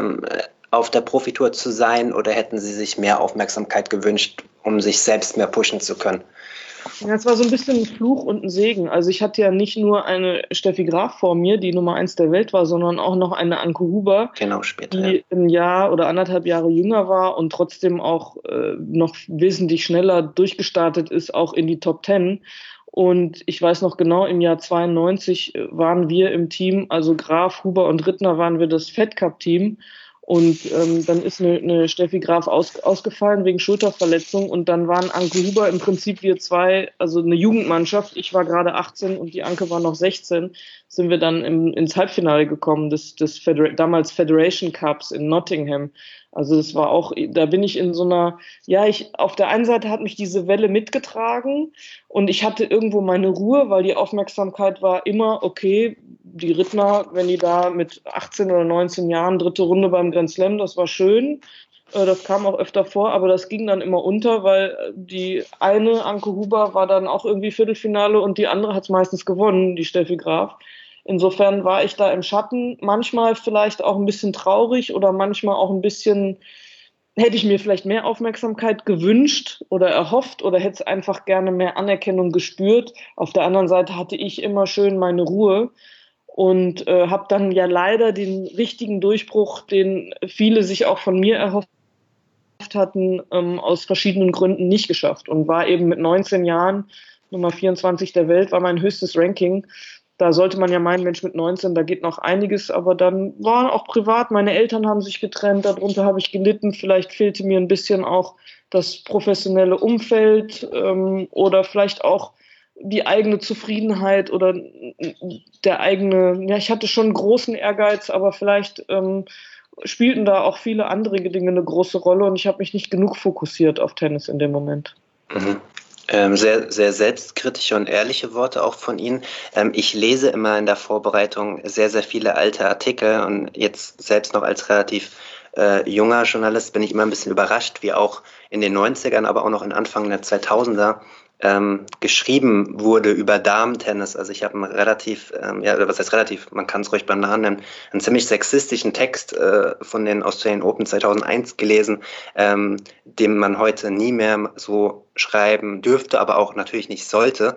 [SPEAKER 2] auf der Profitour zu sein, oder hätten Sie sich mehr Aufmerksamkeit gewünscht, um sich selbst mehr pushen zu können?
[SPEAKER 3] Ja, es war so ein bisschen ein Fluch und ein Segen. Also ich hatte ja nicht nur eine Steffi Graf vor mir, die Nummer 1 der Welt war, sondern auch noch eine Anke Huber,
[SPEAKER 2] genau, später,
[SPEAKER 3] die ein Jahr oder 1,5 Jahre jünger war und trotzdem auch noch wesentlich schneller durchgestartet ist, auch in die Top 10. Und ich weiß noch genau, im Jahr 92 waren wir im Team, also Graf, Huber und Rittner waren wir das Fed Cup Team. Und dann ist eine Steffi Graf ausgefallen wegen Schulterverletzung und dann waren Anke Huber im Prinzip wir zwei, also eine Jugendmannschaft. Ich war gerade 18 und die Anke war noch 16. Sind wir dann ins Halbfinale gekommen des damals Federation Cups in Nottingham. Also das war auch, da bin ich in so einer, auf der einen Seite hat mich diese Welle mitgetragen und ich hatte irgendwo meine Ruhe, weil die Aufmerksamkeit war immer, okay, die Rittner, wenn die da mit 18 oder 19 Jahren 3. Runde beim Grand Slam, das war schön. Das kam auch öfter vor, aber das ging dann immer unter, weil die eine, Anke Huber, war dann auch irgendwie Viertelfinale und die andere hat es meistens gewonnen, die Steffi Graf. Insofern war ich da im Schatten, manchmal vielleicht auch ein bisschen traurig oder manchmal auch ein bisschen, hätte ich mir vielleicht mehr Aufmerksamkeit gewünscht oder erhofft oder hätte es einfach gerne mehr Anerkennung gespürt. Auf der anderen Seite hatte ich immer schön meine Ruhe und habe dann ja leider den richtigen Durchbruch, den viele sich auch von mir erhofft hatten, aus verschiedenen Gründen nicht geschafft und war eben mit 19 Jahren Nummer 24 der Welt, war mein höchstes Ranking. Da sollte man ja meinen, Mensch, mit 19, da geht noch einiges, aber dann war auch privat, meine Eltern haben sich getrennt, darunter habe ich gelitten, vielleicht fehlte mir ein bisschen auch das professionelle Umfeld oder vielleicht auch die eigene Zufriedenheit oder der eigene, ich hatte schon großen Ehrgeiz, aber vielleicht spielten da auch viele andere Dinge eine große Rolle und ich habe mich nicht genug fokussiert auf Tennis in dem Moment.
[SPEAKER 2] Mhm. Sehr, sehr selbstkritische und ehrliche Worte auch von Ihnen. Ich lese immer in der Vorbereitung sehr, sehr viele alte Artikel und jetzt selbst noch als relativ junger Journalist bin ich immer ein bisschen überrascht, wie auch in den 90ern, aber auch noch in Anfang der 2000er geschrieben wurde über Damen-Tennis. Also ich habe einen relativ, was heißt relativ, man kann es ruhig beim Namen nennen, einen ziemlich sexistischen Text von den Australian Open 2001 gelesen, den man heute nie mehr so schreiben dürfte, aber auch natürlich nicht sollte.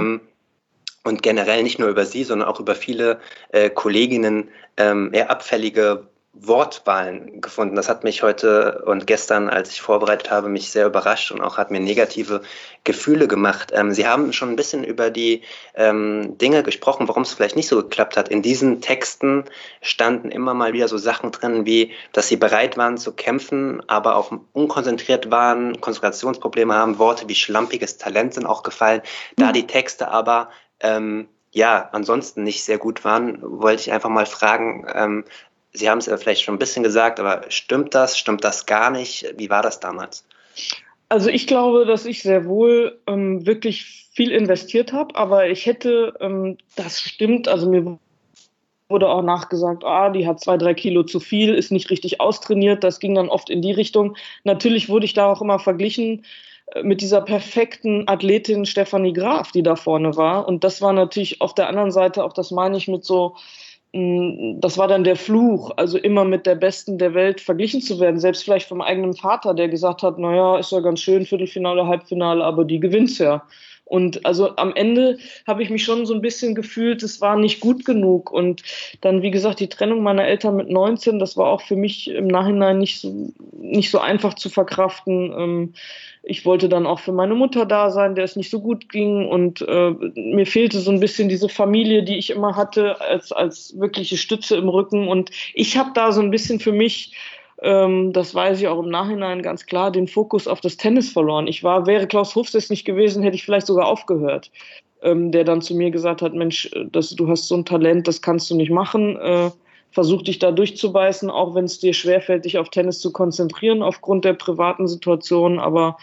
[SPEAKER 2] Und generell nicht nur über sie, sondern auch über viele Kolleginnen eher abfällige Wortwahlen gefunden. Das hat mich heute und gestern, als ich vorbereitet habe, mich sehr überrascht und auch hat mir negative Gefühle gemacht. Sie haben schon ein bisschen über die Dinge gesprochen, warum es vielleicht nicht so geklappt hat. In diesen Texten standen immer mal wieder so Sachen drin, wie, dass sie bereit waren zu kämpfen, aber auch unkonzentriert waren, Konzentrationsprobleme haben, Worte wie schlampiges Talent sind auch gefallen. Da die Texte aber ansonsten nicht sehr gut waren, wollte ich einfach mal fragen, Sie haben es ja vielleicht schon ein bisschen gesagt, aber stimmt das gar nicht? Wie war das damals?
[SPEAKER 3] Also ich glaube, dass ich sehr wohl wirklich viel investiert habe, aber ich hätte, das stimmt, also mir wurde auch nachgesagt, die hat 2-3 Kilo zu viel, ist nicht richtig austrainiert, das ging dann oft in die Richtung. Natürlich wurde ich da auch immer verglichen mit dieser perfekten Athletin Stefanie Graf, die da vorne war, und das war natürlich auf der anderen Seite, auch das meine ich mit so, das war dann der Fluch, also immer mit der Besten der Welt verglichen zu werden, selbst vielleicht vom eigenen Vater, der gesagt hat, naja, ist ja ganz schön, Viertelfinale, Halbfinale, aber die gewinnt's ja. Und also am Ende habe ich mich schon so ein bisschen gefühlt, es war nicht gut genug. Und dann, wie gesagt, die Trennung meiner Eltern mit 19, das war auch für mich im Nachhinein nicht so einfach zu verkraften. Ich wollte dann auch für meine Mutter da sein, der es nicht so gut ging. Und mir fehlte so ein bisschen diese Familie, die ich immer hatte, als wirkliche Stütze im Rücken. Und ich habe da so ein bisschen für mich das weiß ich auch im Nachhinein ganz klar, den Fokus auf das Tennis verloren. Wäre Klaus Hofstede nicht gewesen, hätte ich vielleicht sogar aufgehört. Der dann zu mir gesagt hat, Mensch, du hast so ein Talent, das kannst du nicht machen. Versuch dich da durchzubeißen, auch wenn es dir schwerfällt, dich auf Tennis zu konzentrieren aufgrund der privaten Situation. Aber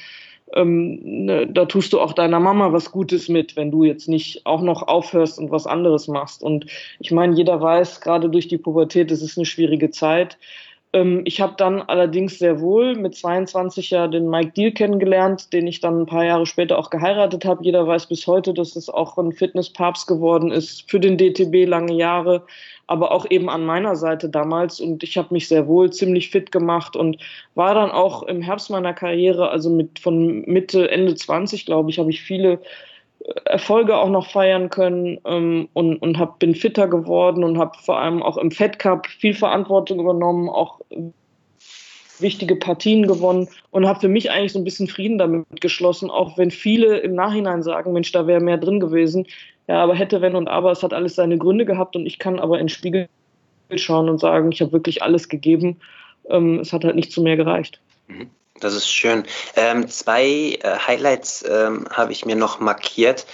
[SPEAKER 3] da tust du auch deiner Mama was Gutes mit, wenn du jetzt nicht auch noch aufhörst und was anderes machst. Und ich meine, jeder weiß, gerade durch die Pubertät, es ist eine schwierige Zeit. Ich habe dann allerdings sehr wohl mit 22 ja den Mike Deal kennengelernt, den ich dann ein paar Jahre später auch geheiratet habe. Jeder weiß bis heute, dass es auch ein Fitnesspapst geworden ist für den DTB lange Jahre, aber auch eben an meiner Seite damals. Und ich habe mich sehr wohl ziemlich fit gemacht und war dann auch im Herbst meiner Karriere, also von Mitte, Ende 20, glaube ich, habe ich viele Erfolge auch noch feiern können und bin fitter geworden und habe vor allem auch im Fed Cup viel Verantwortung übernommen, auch wichtige Partien gewonnen und habe für mich eigentlich so ein bisschen Frieden damit geschlossen, auch wenn viele im Nachhinein sagen, Mensch, da wäre mehr drin gewesen. Ja, aber hätte, wenn und aber, es hat alles seine Gründe gehabt und ich kann aber in den Spiegel schauen und sagen, ich habe wirklich alles gegeben. Es hat halt nicht zu mehr gereicht.
[SPEAKER 2] Das ist schön. Zwei Highlights habe ich mir noch markiert.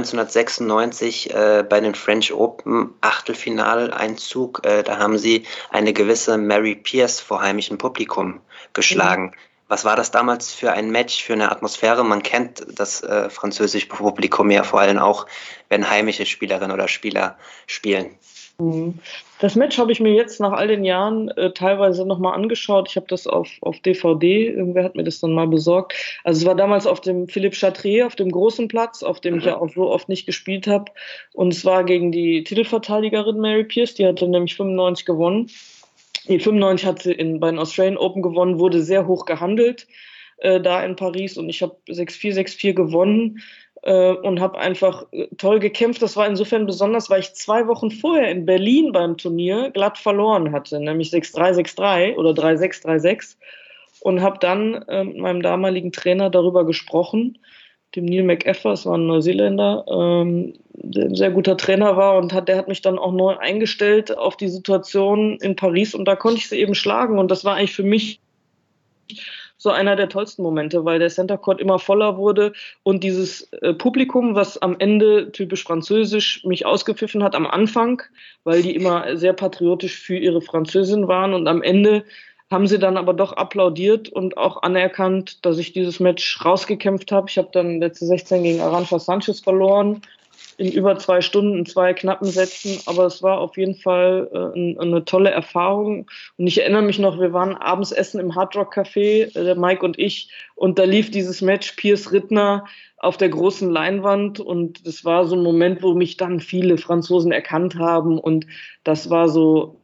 [SPEAKER 2] 1996 bei den French Open Achtelfinaleinzug, da haben Sie eine gewisse Mary Pierce vor heimischem Publikum geschlagen. Was war das damals für ein Match, für eine Atmosphäre? Man kennt das französische Publikum ja vor allem auch, wenn heimische Spielerinnen oder Spieler spielen.
[SPEAKER 3] Das Match habe ich mir jetzt nach all den Jahren teilweise nochmal angeschaut. Ich habe das auf DVD, irgendwer hat mir das dann mal besorgt. Also es war damals auf dem Philippe Chatrier, auf dem großen Platz, auf dem ich ja auch so oft nicht gespielt habe. Und es war gegen die Titelverteidigerin Mary Pierce, die hatte nämlich 95 gewonnen. Die 95 hat sie bei den Australian Open gewonnen, wurde sehr hoch gehandelt da in Paris und ich habe 6-4, 6-4 gewonnen. Und habe einfach toll gekämpft. Das war insofern besonders, weil ich 2 Wochen vorher in Berlin beim Turnier glatt verloren hatte, nämlich 6-3, 6-3 oder 3-6, 3-6 und habe dann mit meinem damaligen Trainer darüber gesprochen, dem Neil McEffer, das war ein Neuseeländer, der ein sehr guter Trainer war und der hat mich dann auch neu eingestellt auf die Situation in Paris und da konnte ich sie eben schlagen und das war eigentlich für mich so einer der tollsten Momente, weil der Center Court immer voller wurde und dieses Publikum, was am Ende typisch französisch mich ausgepfiffen hat am Anfang, weil die immer sehr patriotisch für ihre Französin waren und am Ende haben sie dann aber doch applaudiert und auch anerkannt, dass ich dieses Match rausgekämpft habe. Ich habe dann letzte 16 gegen Arantxa Sanchez verloren, in über 2 Stunden, in 2 knappen Sätzen, aber es war auf jeden Fall eine tolle Erfahrung. Und ich erinnere mich noch, wir waren abends essen im Hard Rock Café, der Mike und ich, und da lief dieses Match Pierce-Rittner auf der großen Leinwand und das war so ein Moment, wo mich dann viele Franzosen erkannt haben und das war so,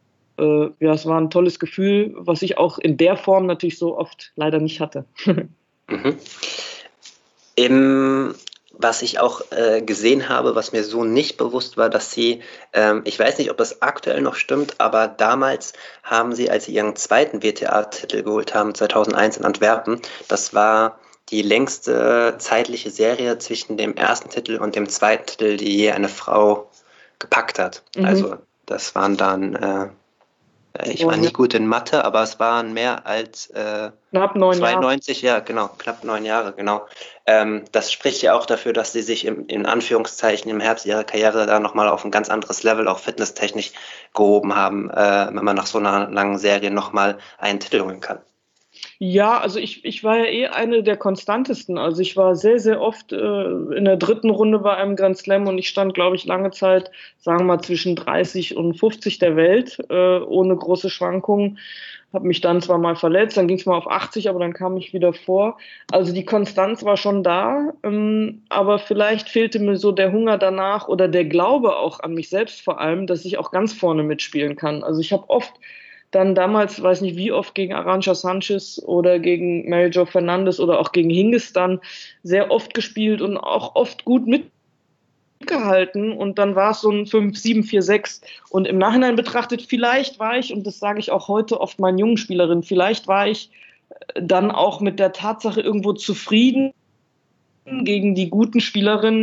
[SPEAKER 3] es war ein tolles Gefühl, was ich auch in der Form natürlich so oft leider nicht hatte.
[SPEAKER 2] Was ich auch gesehen habe, was mir so nicht bewusst war, dass Sie, ich weiß nicht, ob das aktuell noch stimmt, aber damals haben Sie, als Sie Ihren zweiten WTA-Titel geholt haben, 2001 in Antwerpen, das war die längste zeitliche Serie zwischen dem ersten Titel und dem zweiten Titel, die je eine Frau gepackt hat. Also das waren dann, ich war nie gut in Mathe, aber es waren mehr als
[SPEAKER 3] knapp 9
[SPEAKER 2] 92, Jahre. Ja, genau, knapp 9 Jahre, genau. Das spricht ja auch dafür, dass sie sich in Anführungszeichen im Herbst ihrer Karriere da nochmal auf ein ganz anderes Level, auch fitnesstechnisch, gehoben haben, wenn man nach so einer langen Serie nochmal einen Titel holen kann.
[SPEAKER 3] Ja, also ich war ja eine der konstantesten. Also ich war sehr, sehr oft in der 3. Runde bei einem Grand Slam und ich stand, glaube ich, lange Zeit, sagen wir mal, zwischen 30 und 50 der Welt, ohne große Schwankungen. Habe mich dann zwar mal verletzt, dann ging es mal auf 80, aber dann kam ich wieder vor. Also die Konstanz war schon da, aber vielleicht fehlte mir so der Hunger danach oder der Glaube auch an mich selbst vor allem, dass ich auch ganz vorne mitspielen kann. Also ich habe oft dann damals, weiß nicht wie oft, gegen Arantxa Sanchez oder gegen Mary Jo Fernandez oder auch gegen Hingis dann sehr oft gespielt und auch oft gut mitgehalten und dann war es so ein 5-7-4-6 und im Nachhinein betrachtet, vielleicht war ich, und das sage ich auch heute oft meinen jungen Spielerinnen, vielleicht war ich dann auch mit der Tatsache irgendwo zufrieden, gegen die guten Spielerinnen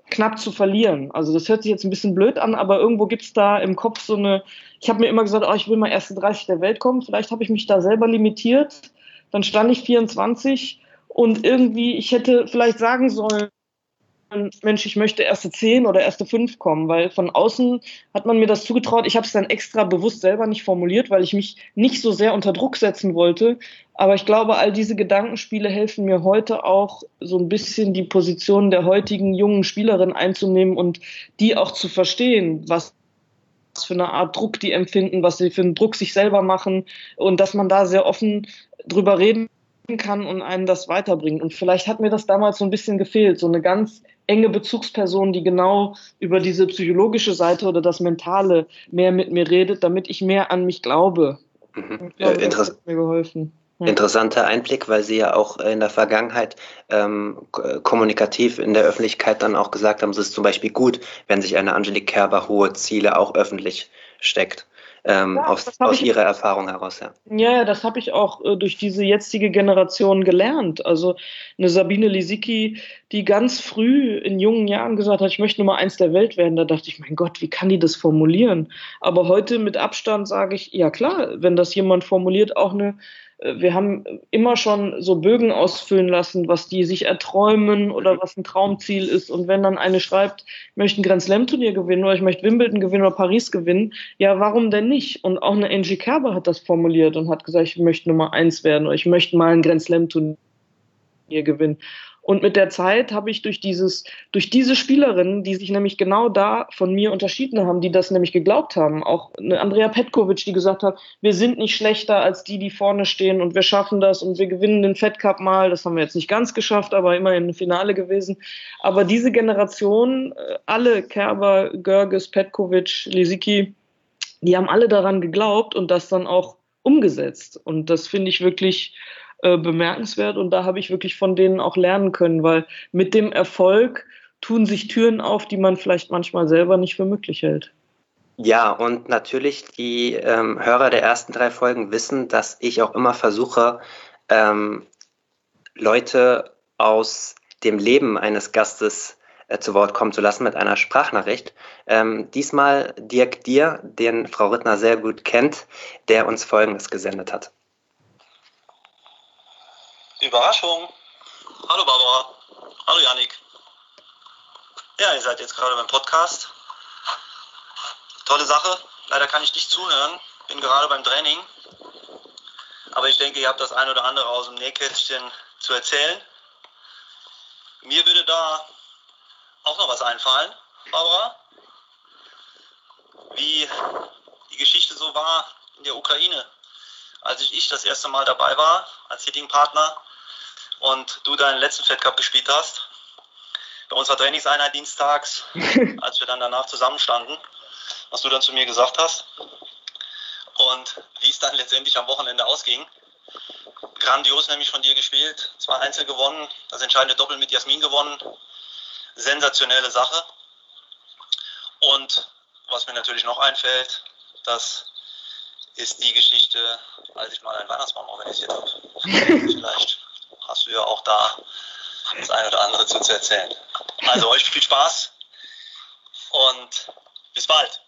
[SPEAKER 3] knapp zu verlieren. Also das hört sich jetzt ein bisschen blöd an, aber irgendwo gibt's da im Kopf so eine, ich habe mir immer gesagt, ich will mal erste 30 der Welt kommen. Vielleicht habe ich mich da selber limitiert. Dann stand ich 24 und irgendwie, ich hätte vielleicht sagen sollen, Mensch, ich möchte erste 10 oder erste 5 kommen, weil von außen hat man mir das zugetraut. Ich habe es dann extra bewusst selber nicht formuliert, weil ich mich nicht so sehr unter Druck setzen wollte. Aber ich glaube, all diese Gedankenspiele helfen mir heute auch so ein bisschen die Position der heutigen jungen Spielerin einzunehmen und die auch zu verstehen, was für eine Art Druck die empfinden, was sie für einen Druck sich selber machen und dass man da sehr offen drüber reden kann und einen das weiterbringt. Und vielleicht hat mir das damals so ein bisschen gefehlt, so eine ganz enge Bezugsperson, die genau über diese psychologische Seite oder das Mentale mehr mit mir redet, damit ich mehr an mich glaube. Ich glaube, das hat mir geholfen. Ja.
[SPEAKER 2] Interessanter Einblick, weil Sie ja auch in der Vergangenheit kommunikativ in der Öffentlichkeit dann auch gesagt haben, es ist zum Beispiel gut, wenn sich eine Angelique Kerber hohe Ziele auch öffentlich steckt. Aus Ihrer Erfahrung heraus, ja.
[SPEAKER 3] Ja, das habe ich auch durch diese jetzige Generation gelernt. Also eine Sabine Lisicki, die ganz früh in jungen Jahren gesagt hat, ich möchte Nummer 1 der Welt werden. Da dachte ich, mein Gott, wie kann die das formulieren? Aber heute mit Abstand sage ich, ja klar, wenn das jemand formuliert, wir haben immer schon so Bögen ausfüllen lassen, was die sich erträumen oder was ein Traumziel ist. Und wenn dann eine schreibt, ich möchte ein Grand Slam Turnier gewinnen oder ich möchte Wimbledon gewinnen oder Paris gewinnen, ja, warum denn nicht? Und auch eine Angie Kerber hat das formuliert und hat gesagt, ich möchte Nummer 1 werden oder ich möchte mal ein Grand Slam Turnier gewinnen. Und mit der Zeit habe ich durch diese Spielerinnen, die sich nämlich genau da von mir unterschieden haben, die das nämlich geglaubt haben, auch eine Andrea Petkovic, die gesagt hat, wir sind nicht schlechter als die vorne stehen und wir schaffen das und wir gewinnen den Fed Cup mal. Das haben wir jetzt nicht ganz geschafft, aber immerhin im Finale gewesen. Aber diese Generation, alle Kerber, Görges, Petkovic, Lisicki, die haben alle daran geglaubt und das dann auch umgesetzt. Und das finde ich wirklich bemerkenswert und da habe ich wirklich von denen auch lernen können, weil mit dem Erfolg tun sich Türen auf, die man vielleicht manchmal selber nicht für möglich hält.
[SPEAKER 2] Ja, und natürlich die Hörer der ersten 3 Folgen wissen, dass ich auch immer versuche, Leute aus dem Leben eines Gastes zu Wort kommen zu lassen mit einer Sprachnachricht. Diesmal Dirk Dier, den Frau Rittner sehr gut kennt, der uns Folgendes gesendet hat.
[SPEAKER 4] Überraschung. Hallo Barbara. Hallo Yannick. Ja, ihr seid jetzt gerade beim Podcast. Tolle Sache. Leider kann ich nicht zuhören. Bin gerade beim Training. Aber ich denke, ihr habt das ein oder andere aus dem Nähkästchen zu erzählen. Mir würde da auch noch was einfallen, Barbara. Wie die Geschichte so war in der Ukraine. Als ich das erste Mal dabei war, als Hitting-Partner und du deinen letzten Fed Cup gespielt hast, bei unserer Trainingseinheit dienstags, als wir dann danach zusammenstanden, was du dann zu mir gesagt hast und wie es dann letztendlich am Wochenende ausging. Grandios nämlich von dir gespielt, 2 Einzel gewonnen, das entscheidende Doppel mit Jasmin gewonnen, sensationelle Sache. Und was mir natürlich noch einfällt, das ist die Geschichte, als ich mal einen Weihnachtsbaum organisiert habe. Vielleicht hast du ja auch da das eine oder andere zu erzählen. Also euch viel Spaß und bis bald.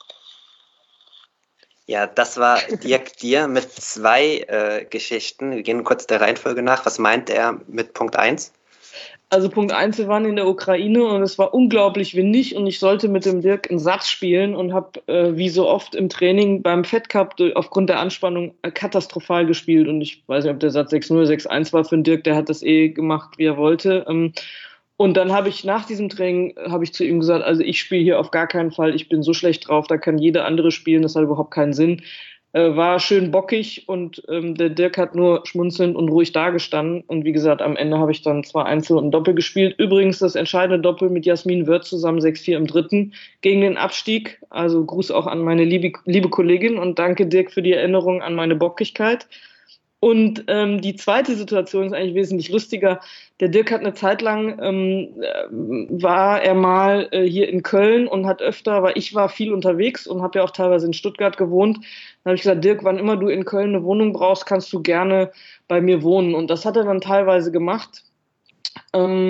[SPEAKER 2] Ja, das war Dirk Dier mit 2 Geschichten. Wir gehen kurz der Reihenfolge nach. Was meint er mit Punkt 1?
[SPEAKER 3] Also Punkt 1, wir waren in der Ukraine und es war unglaublich windig und ich sollte mit dem Dirk einen Satz spielen und habe wie so oft im Training beim Fed Cup aufgrund der Anspannung katastrophal gespielt und ich weiß nicht, ob der Satz 6-0, 6-1 war für den Dirk, der hat das gemacht, wie er wollte. Und dann habe ich nach diesem Training zu ihm gesagt, also ich spiele hier auf gar keinen Fall, ich bin so schlecht drauf, da kann jeder andere spielen, das hat überhaupt keinen Sinn. War schön bockig und der Dirk hat nur schmunzelnd und ruhig dagestanden. Und wie gesagt, am Ende habe ich dann 2 Einzel und ein Doppel gespielt. Übrigens das entscheidende Doppel mit Jasmin Wirth zusammen 6-4 im 3. gegen den Abstieg. Also Gruß auch an meine liebe Kollegin und danke Dirk für die Erinnerung an meine Bockigkeit. Und die zweite Situation ist eigentlich wesentlich lustiger. Der Dirk hat eine Zeit lang, war er mal hier in Köln und hat öfter, weil ich war viel unterwegs und habe ja auch teilweise in Stuttgart gewohnt. Dann habe ich gesagt, Dirk, wann immer du in Köln eine Wohnung brauchst, kannst du gerne bei mir wohnen. Und das hat er dann teilweise gemacht.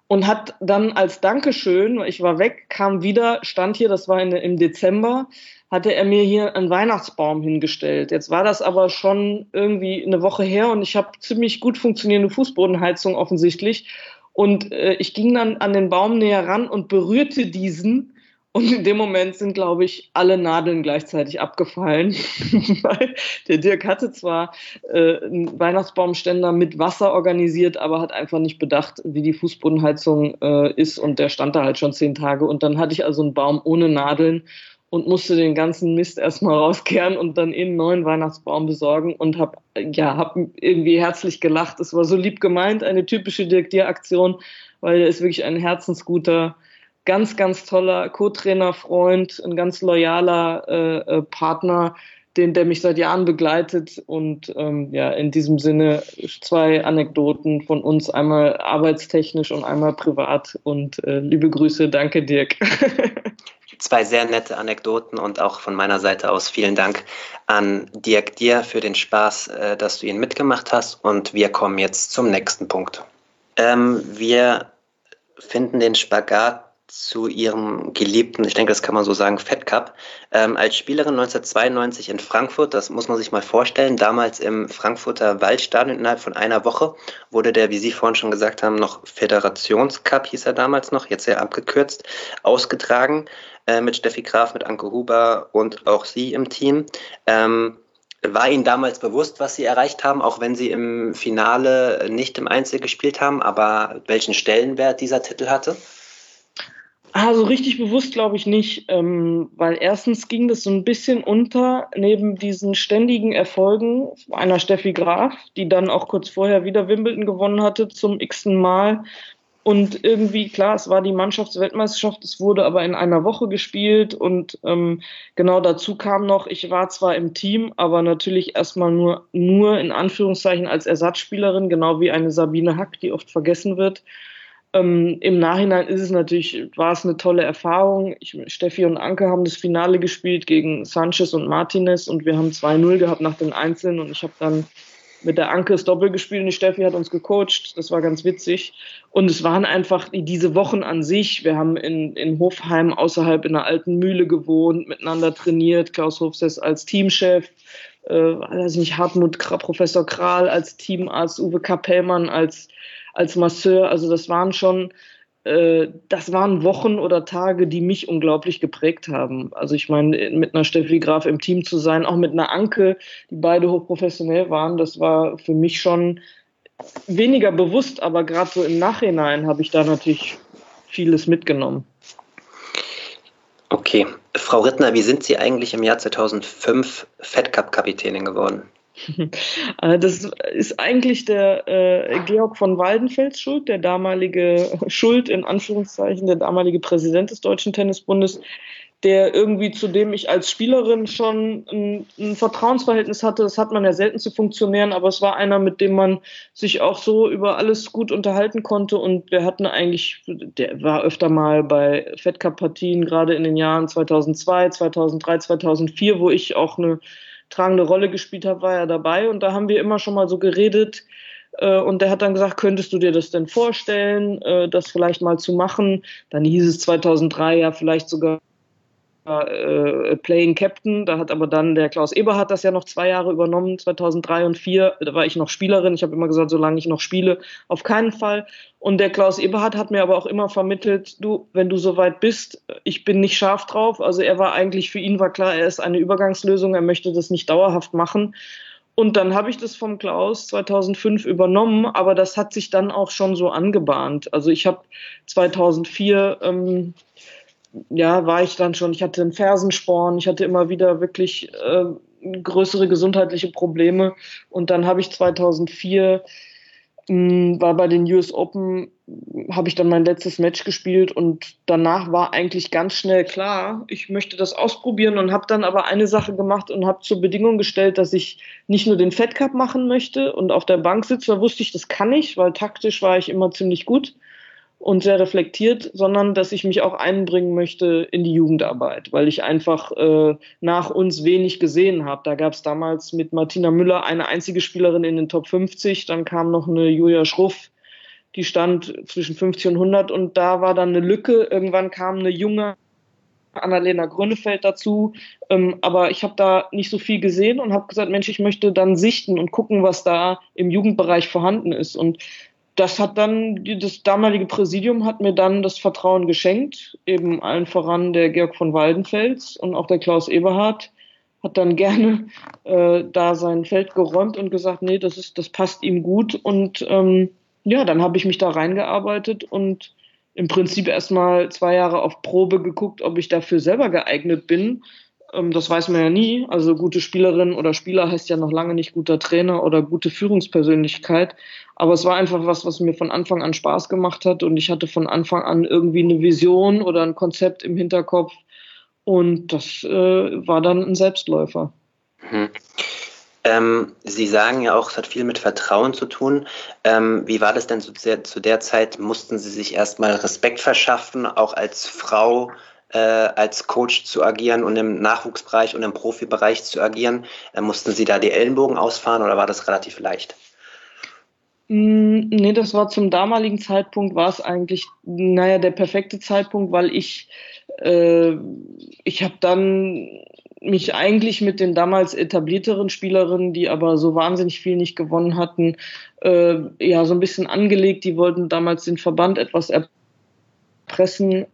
[SPEAKER 3] und hat dann als Dankeschön, ich war weg, kam wieder, stand hier, das war im Dezember, hatte er mir hier einen Weihnachtsbaum hingestellt. Jetzt war das aber schon irgendwie eine Woche her und ich habe ziemlich gut funktionierende Fußbodenheizung offensichtlich. Und ich ging dann an den Baum näher ran und berührte diesen. Und in dem Moment sind, glaube ich, alle Nadeln gleichzeitig abgefallen. Weil der Dirk hatte zwar einen Weihnachtsbaumständer mit Wasser organisiert, aber hat einfach nicht bedacht, wie die Fußbodenheizung ist. Und der stand da halt schon 10 Tage. Und dann hatte ich also einen Baum ohne Nadeln und musste den ganzen Mist erstmal rauskehren und dann einen neuen Weihnachtsbaum besorgen und hab irgendwie herzlich gelacht. Es war so lieb gemeint, eine typische Dirk Dier-Aktion, weil er ist wirklich ein herzensguter, ganz, ganz toller Co-Trainer, Freund, ein ganz loyaler Partner, der mich seit Jahren begleitet. Und in diesem Sinne 2 Anekdoten von uns, einmal arbeitstechnisch und einmal privat. Und liebe Grüße, danke Dirk.
[SPEAKER 2] 2 sehr nette Anekdoten und auch von meiner Seite aus vielen Dank an Dirk Dier für den Spaß, dass du ihn mitgemacht hast. Und wir kommen jetzt zum nächsten Punkt. Wir finden den Spagat zu ihrem geliebten, ich denke, das kann man so sagen, Fed Cup. Als Spielerin 1992 in Frankfurt, das muss man sich mal vorstellen, damals im Frankfurter Waldstadion innerhalb von einer Woche wurde der, wie Sie vorhin schon gesagt haben, noch Föderationscup, hieß er damals noch, jetzt sehr abgekürzt, ausgetragen mit Steffi Graf, mit Anke Huber und auch Sie im Team. War Ihnen damals bewusst, was Sie erreicht haben, auch wenn Sie im Finale nicht im Einzel gespielt haben, aber welchen Stellenwert dieser Titel hatte?
[SPEAKER 3] Also richtig bewusst glaube ich nicht, weil erstens ging das so ein bisschen unter neben diesen ständigen Erfolgen einer Steffi Graf, die dann auch kurz vorher wieder Wimbledon gewonnen hatte zum x-ten Mal. Und irgendwie, klar, es war die Mannschaftsweltmeisterschaft, es wurde aber in einer Woche gespielt und genau dazu kam noch, ich war zwar im Team, aber natürlich erstmal nur in Anführungszeichen als Ersatzspielerin, genau wie eine Sabine Hack, die oft vergessen wird. Im Nachhinein war es eine tolle Erfahrung. Steffi und Anke haben das Finale gespielt gegen Sanchez und Martinez und wir haben 2-0 gehabt nach den Einzelnen und ich habe dann mit der Anke das Doppel gespielt und die Steffi hat uns gecoacht. Das war ganz witzig. Und es waren einfach diese Wochen an sich. Wir haben in Hofheim außerhalb in einer alten Mühle gewohnt, miteinander trainiert. Klaus Hofstess als Teamchef, Professor Kral als Teamarzt, Uwe Kapellmann als Masseur. Also das waren Wochen oder Tage, die mich unglaublich geprägt haben. Also ich meine, mit einer Steffi Graf im Team zu sein, auch mit einer Anke, die beide hochprofessionell waren, das war für mich schon weniger bewusst, aber gerade so im Nachhinein habe ich da natürlich vieles mitgenommen.
[SPEAKER 2] Okay. Frau Rittner, wie sind Sie eigentlich im Jahr 2005 Fed Cup-Kapitänin geworden?
[SPEAKER 3] Das ist eigentlich der Georg von Waldenfels Schuld, der damalige in Anführungszeichen, der damalige Präsident des Deutschen Tennisbundes, der irgendwie, zu dem ich als Spielerin schon ein Vertrauensverhältnis hatte. Das hat man ja selten zu Funktionären, aber es war einer, mit dem man sich auch so über alles gut unterhalten konnte und der war öfter mal bei Fed Cup Partien, gerade in den Jahren 2002, 2003, 2004, wo ich auch eine tragende Rolle gespielt habe, war er dabei und da haben wir immer schon mal so geredet und der hat dann gesagt, könntest du dir das denn vorstellen, das vielleicht mal zu machen? Dann hieß es 2003 ja vielleicht sogar Playing Captain, da hat aber dann der Klaus Eberhardt das ja noch 2 Jahre übernommen, 2003 und 2004, da war ich noch Spielerin, ich habe immer gesagt, solange ich noch spiele, auf keinen Fall. Und der Klaus Eberhardt hat mir aber auch immer vermittelt, wenn du soweit bist, ich bin nicht scharf drauf, also für ihn war klar, er ist eine Übergangslösung, er möchte das nicht dauerhaft machen. Und dann habe ich das vom Klaus 2005 übernommen, aber das hat sich dann auch schon so angebahnt. Also ich habe 2004 war ich dann schon, ich hatte einen Fersensporn, ich hatte immer wieder wirklich größere gesundheitliche Probleme und dann habe ich 2004 war bei den US Open, habe ich dann mein letztes Match gespielt und danach war eigentlich ganz schnell klar, ich möchte das ausprobieren und habe dann aber eine Sache gemacht und habe zur Bedingung gestellt, dass ich nicht nur den Fed Cup machen möchte und auf der Bank sitze, da wusste ich, das kann ich, weil taktisch war ich immer ziemlich gut und sehr reflektiert, sondern dass ich mich auch einbringen möchte in die Jugendarbeit, weil ich einfach nach uns wenig gesehen habe. Da gab es damals mit Martina Müller eine einzige Spielerin in den Top 50, dann kam noch eine Julia Schruff, die stand zwischen 50 und 100 und da war dann eine Lücke. Irgendwann kam eine junge Annalena Grönefeld dazu, aber ich habe da nicht so viel gesehen und habe gesagt, Mensch, ich möchte dann sichten und gucken, was da im Jugendbereich vorhanden ist. Und das damalige Präsidium hat mir dann das Vertrauen geschenkt, eben allen voran der Georg von Waldenfels und auch der Klaus Eberhardt hat dann gerne da sein Feld geräumt und gesagt, nee, das passt ihm gut. Und dann habe ich mich da reingearbeitet und im Prinzip erstmal 2 Jahre auf Probe geguckt, ob ich dafür selber geeignet bin. Das weiß man ja nie. Also gute Spielerin oder Spieler heißt ja noch lange nicht guter Trainer oder gute Führungspersönlichkeit. Aber es war einfach was mir von Anfang an Spaß gemacht hat und ich hatte von Anfang an irgendwie eine Vision oder ein Konzept im Hinterkopf und das war dann ein Selbstläufer.
[SPEAKER 2] Mhm. Sie sagen ja auch, es hat viel mit Vertrauen zu tun. Wie war das denn zu der Zeit? Mussten Sie sich erstmal Respekt verschaffen, auch als Frau, als Coach zu agieren und im Nachwuchsbereich und im Profibereich zu agieren? Mussten Sie da die Ellenbogen ausfahren oder war das relativ leicht?
[SPEAKER 3] Nee, das war zum damaligen Zeitpunkt, war es eigentlich, der perfekte Zeitpunkt, weil ich habe dann mich eigentlich mit den damals etablierteren Spielerinnen, die aber so wahnsinnig viel nicht gewonnen hatten, so ein bisschen angelegt. Die wollten damals den Verband etwas erpressen,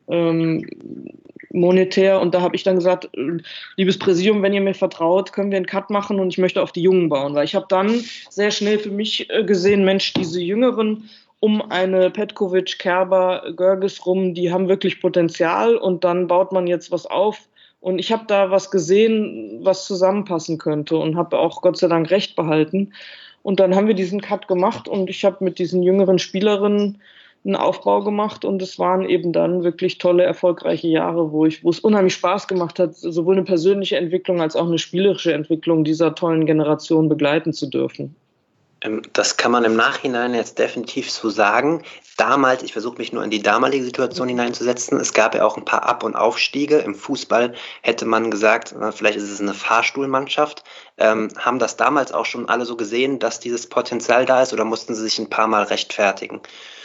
[SPEAKER 3] monetär. Und da habe ich dann gesagt, liebes Präsidium, wenn ihr mir vertraut, können wir einen Cut machen und ich möchte auf die Jungen bauen. Weil ich habe dann sehr schnell für mich gesehen, Mensch, diese Jüngeren um eine Petkovic, Kerber, Görges rum, die haben wirklich Potenzial und dann baut man jetzt was auf. Und ich habe da was gesehen, was zusammenpassen könnte und habe auch Gott sei Dank recht behalten. Und dann haben wir diesen Cut gemacht und ich habe mit diesen jüngeren Spielerinnen einen Aufbau gemacht und es waren eben dann wirklich tolle, erfolgreiche Jahre, wo es unheimlich Spaß gemacht hat, sowohl eine persönliche Entwicklung als auch eine spielerische Entwicklung dieser tollen Generation begleiten zu dürfen.
[SPEAKER 2] Das kann man im Nachhinein jetzt definitiv so sagen. Damals, ich versuche mich nur in die damalige Situation hineinzusetzen, es gab ja auch ein paar Ab- und Aufstiege. Im Fußball hätte man gesagt, vielleicht ist es eine Fahrstuhlmannschaft. Haben das damals auch schon alle so gesehen, dass dieses Potenzial da ist oder mussten sie sich ein paar Mal rechtfertigen?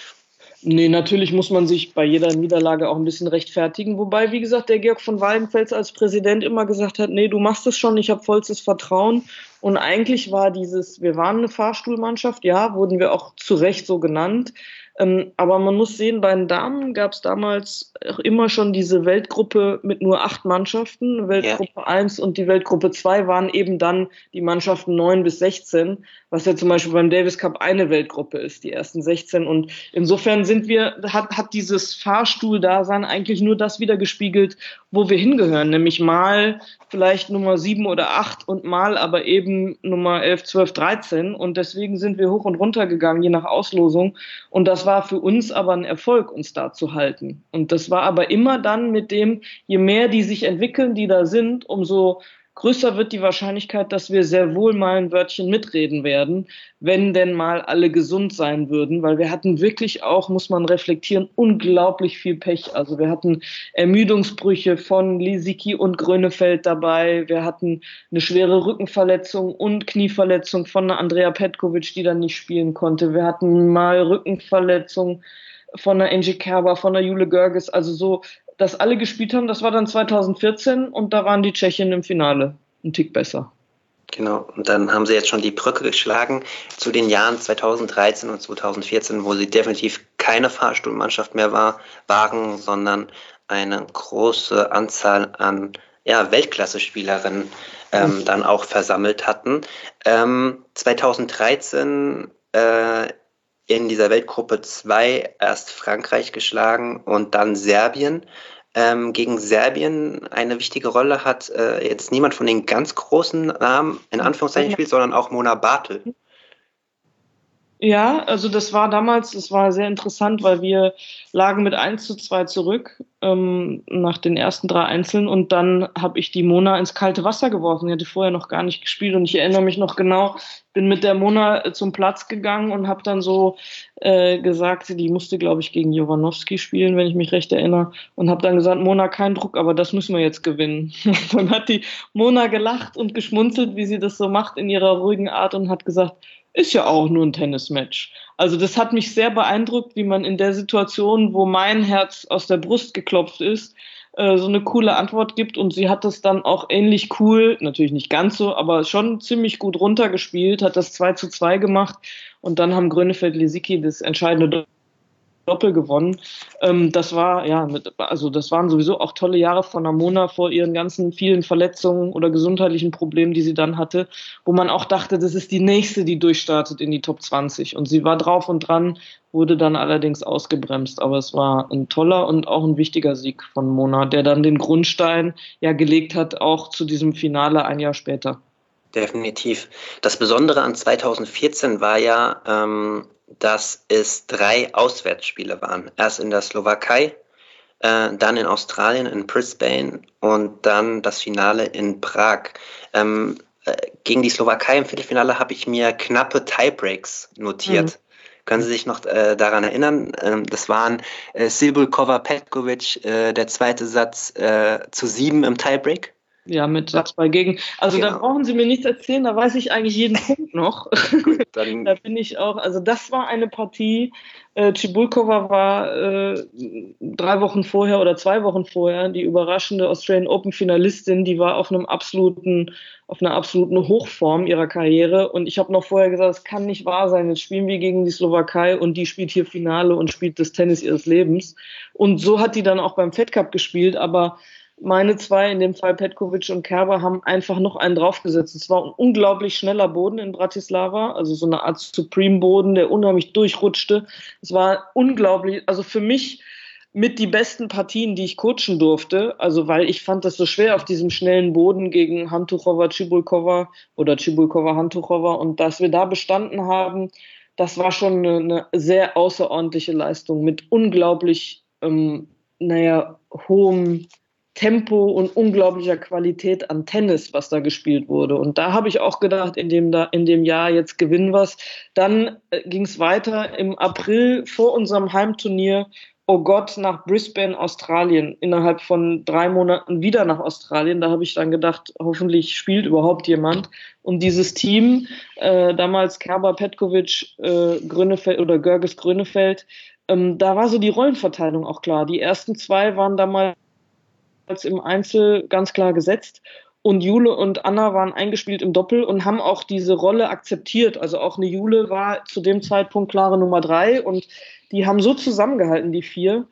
[SPEAKER 3] Nee, natürlich muss man sich bei jeder Niederlage auch ein bisschen rechtfertigen. Wobei, wie gesagt, der Georg von Waldenfels als Präsident immer gesagt hat, nee, du machst es schon, ich habe vollstes Vertrauen. Und eigentlich war wir waren eine Fahrstuhlmannschaft, ja, wurden wir auch zu Recht so genannt. Aber man muss sehen, bei den Damen gab es damals auch immer schon diese Weltgruppe mit nur 8 Mannschaften. Weltgruppe 1 und die Weltgruppe 2 waren eben dann die Mannschaften 9 bis 16, was ja zum Beispiel beim Davis Cup eine Weltgruppe ist, die ersten 16. Und insofern hat dieses Fahrstuhldasein eigentlich nur das wiedergespiegelt, wo wir hingehören, nämlich mal vielleicht Nummer 7 oder 8 und mal aber eben Nummer 11, 12, 13. Und deswegen sind wir hoch und runter gegangen, je nach Auslosung. Und das war für uns aber ein Erfolg, uns da zu halten. Und das war aber immer dann mit dem, je mehr die sich entwickeln, die da sind, umso größer wird die Wahrscheinlichkeit, dass wir sehr wohl mal ein Wörtchen mitreden werden, wenn denn mal alle gesund sein würden, weil wir hatten wirklich auch, muss man reflektieren, unglaublich viel Pech. Also wir hatten Ermüdungsbrüche von Lisicki und Grönefeld dabei, wir hatten eine schwere Rückenverletzung und Knieverletzung von einer Andrea Petkovic, die dann nicht spielen konnte. Wir hatten mal Rückenverletzung von einer Angie Kerber, von einer Jule Görges, also so, dass alle gespielt haben, das war dann 2014 und da waren die Tschechinnen im Finale ein Tick besser.
[SPEAKER 2] Genau, und dann haben sie jetzt schon die Brücke geschlagen zu den Jahren 2013 und 2014, wo sie definitiv keine Fahrstuhlmannschaft mehr waren, sondern eine große Anzahl an Weltklasse-Spielerinnen dann auch versammelt hatten. 2013 in dieser Weltgruppe 2 erst Frankreich geschlagen und dann Serbien. Gegen Serbien eine wichtige Rolle hat jetzt niemand von den ganz großen Namen in Anführungszeichen spielt, sondern auch Mona Bartel.
[SPEAKER 3] Ja, also das war sehr interessant, weil wir lagen mit 1:2 zurück nach den ersten 3 Einzeln und dann habe ich die Mona ins kalte Wasser geworfen. Die hatte vorher noch gar nicht gespielt und ich erinnere mich noch genau, bin mit der Mona zum Platz gegangen und habe dann so gesagt, die musste, glaube ich, gegen Jovanovski spielen, wenn ich mich recht erinnere, und habe dann gesagt, Mona, kein Druck, aber das müssen wir jetzt gewinnen. Dann hat die Mona gelacht und geschmunzelt, wie sie das so macht in ihrer ruhigen Art und hat gesagt, ist ja auch nur ein Tennismatch. Also das hat mich sehr beeindruckt, wie man in der Situation, wo mein Herz aus der Brust geklopft ist, so eine coole Antwort gibt. Und sie hat das dann auch ähnlich cool, natürlich nicht ganz so, aber schon ziemlich gut runtergespielt, hat das 2:2 gemacht. Und dann haben Grönefeld-Lisicki das entscheidende Doppel gewonnen. Das waren sowieso auch tolle Jahre von Ramona vor ihren ganzen vielen Verletzungen oder gesundheitlichen Problemen, die sie dann hatte, wo man auch dachte, das ist die nächste, die durchstartet in die Top 20. Und sie war drauf und dran, wurde dann allerdings ausgebremst. Aber es war ein toller und auch ein wichtiger Sieg von Mona, der dann den Grundstein ja gelegt hat, auch zu diesem Finale ein Jahr später.
[SPEAKER 2] Definitiv. Das Besondere an 2014 war ja, dass es 3 Auswärtsspiele waren. Erst in der Slowakei, dann in Australien, in Brisbane und dann das Finale in Prag. Gegen die Slowakei im Viertelfinale habe ich mir knappe Tiebreaks notiert. Können Sie sich noch daran erinnern? Das waren Sibylkova, Petkovic, der zweite Satz zu 7 im Tiebreak.
[SPEAKER 3] Ja, mit 6-2 gegen. Also
[SPEAKER 2] Genau.
[SPEAKER 3] Da brauchen Sie mir nichts erzählen, da weiß ich eigentlich jeden Punkt noch.
[SPEAKER 2] Gut, dann
[SPEAKER 3] Da bin ich auch, also das war eine Partie. Cibulkova war 3 Wochen vorher oder 2 Wochen vorher die überraschende Australian Open Finalistin, die war auf einer absoluten Hochform ihrer Karriere. Und ich habe noch vorher gesagt, es kann nicht wahr sein, jetzt spielen wir gegen die Slowakei und die spielt hier Finale und spielt das Tennis ihres Lebens. Und so hat die dann auch beim Fed Cup gespielt, aber meine 2, in dem Fall Petkovic und Kerber, haben einfach noch einen draufgesetzt. Es war ein unglaublich schneller Boden in Bratislava, also so eine Art Supreme-Boden, der unheimlich durchrutschte. Es war unglaublich, also für mich mit die besten Partien, die ich coachen durfte, also weil ich fand das so schwer auf diesem schnellen Boden gegen Hantuchova, Cibulkova oder Cibulkova, Hantuchova, und dass wir da bestanden haben, das war schon eine sehr außerordentliche Leistung mit unglaublich, hohem Tempo und unglaublicher Qualität an Tennis, was da gespielt wurde. Und da habe ich auch gedacht, in dem Jahr, jetzt gewinnen wir's. Dann ging es weiter im April vor unserem Heimturnier, oh Gott, nach Brisbane, Australien, innerhalb von 3 Monaten wieder nach Australien. Da habe ich dann gedacht, hoffentlich spielt überhaupt jemand. Und dieses Team, damals Kerber, Petkovic, Grönefeld oder Görges Grönefeld, da war so die Rollenverteilung auch klar. Die ersten 2 waren damals im Einzel ganz klar gesetzt. Und Jule und Anna waren eingespielt im Doppel und haben auch diese Rolle akzeptiert. Also auch eine Jule war zu dem Zeitpunkt klare Nummer 3 und die haben so zusammengehalten, die 4.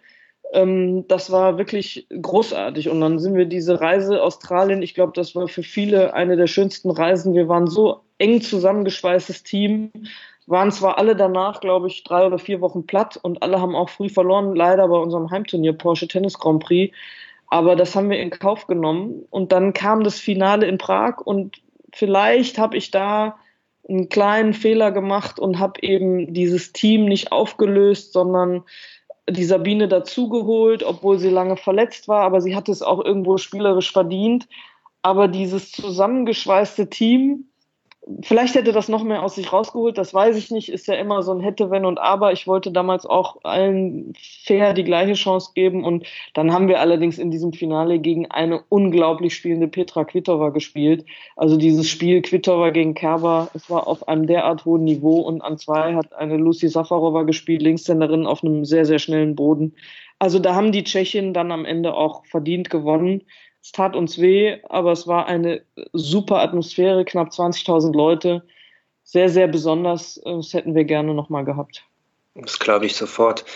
[SPEAKER 3] Das war wirklich großartig. Und dann sind wir diese Reise Australien, ich glaube, das war für viele eine der schönsten Reisen. Wir waren so eng zusammengeschweißtes Team, waren zwar alle danach, glaube ich, 3 oder 4 Wochen platt und alle haben auch früh verloren, leider bei unserem Heimturnier Porsche Tennis Grand Prix. Aber das haben wir in Kauf genommen. Und dann kam das Finale in Prag und vielleicht habe ich da einen kleinen Fehler gemacht und habe eben dieses Team nicht aufgelöst, sondern die Sabine dazugeholt, obwohl sie lange verletzt war. Aber sie hat es auch irgendwo spielerisch verdient. Aber dieses zusammengeschweißte Team, vielleicht hätte das noch mehr aus sich rausgeholt, das weiß ich nicht, ist ja immer so ein Hätte, Wenn und Aber. Ich wollte damals auch allen fair die gleiche Chance geben und dann haben wir allerdings in diesem Finale gegen eine unglaublich spielende Petra Kvitova gespielt. Also dieses Spiel Kvitova gegen Kerber, es war auf einem derart hohen Niveau und an 2 hat eine Lucy Safarova gespielt, Linkshänderin auf einem sehr, sehr schnellen Boden. Also da haben die Tschechinnen dann am Ende auch verdient gewonnen. Es tat uns weh, aber es war eine super Atmosphäre, knapp 20.000 Leute. Sehr, sehr besonders. Das hätten wir gerne nochmal gehabt.
[SPEAKER 2] Das glaube ich sofort.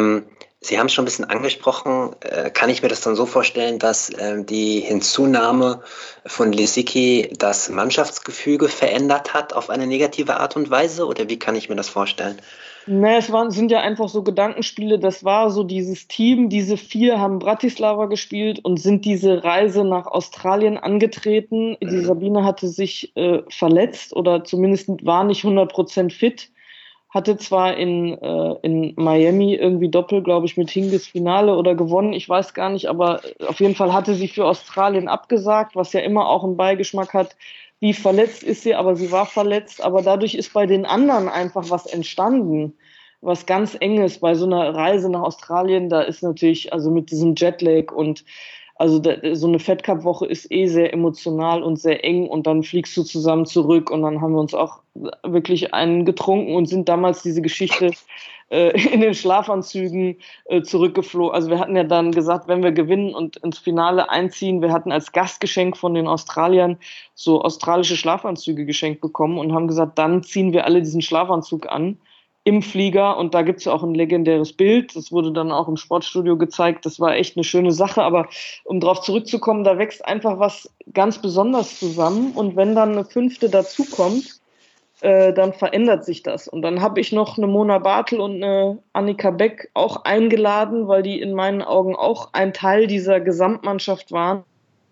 [SPEAKER 2] Sie haben es schon ein bisschen angesprochen. Kann ich mir das dann so vorstellen, dass die Hinzunahme von Lisicki das Mannschaftsgefüge verändert hat auf eine negative Art und Weise? Oder wie kann ich mir das vorstellen?
[SPEAKER 3] Ne, sind ja einfach so Gedankenspiele. Das war so dieses Team, diese 4 haben Bratislava gespielt und sind diese Reise nach Australien angetreten. Die Sabine hatte sich verletzt oder zumindest war nicht 100% fit. Hatte zwar in Miami irgendwie Doppel, glaube ich, mit Hingis Finale oder gewonnen, ich weiß gar nicht, aber auf jeden Fall hatte sie für Australien abgesagt, was ja immer auch einen Beigeschmack hat. Wie verletzt ist sie, aber sie war verletzt. Aber dadurch ist bei den anderen einfach was entstanden, was ganz Enges bei so einer Reise nach Australien. Da ist natürlich, also mit diesem Jetlag und Also so eine Fed Cup Woche ist sehr emotional und sehr eng und dann fliegst du zusammen zurück und dann haben wir uns auch wirklich einen getrunken und sind damals diese Geschichte in den Schlafanzügen zurückgeflogen. Also wir hatten ja dann gesagt, wenn wir gewinnen und ins Finale einziehen, wir hatten als Gastgeschenk von den Australiern so australische Schlafanzüge geschenkt bekommen und haben gesagt, dann ziehen wir alle diesen Schlafanzug an im Flieger und da gibt es ja auch ein legendäres Bild, das wurde dann auch im Sportstudio gezeigt, das war echt eine schöne Sache, aber um darauf zurückzukommen, da wächst einfach was ganz Besonderes zusammen und wenn dann eine 5. dazukommt, dann verändert sich das. Und dann habe ich noch eine Mona Bartel und eine Annika Beck auch eingeladen, weil die in meinen Augen auch ein Teil dieser Gesamtmannschaft waren.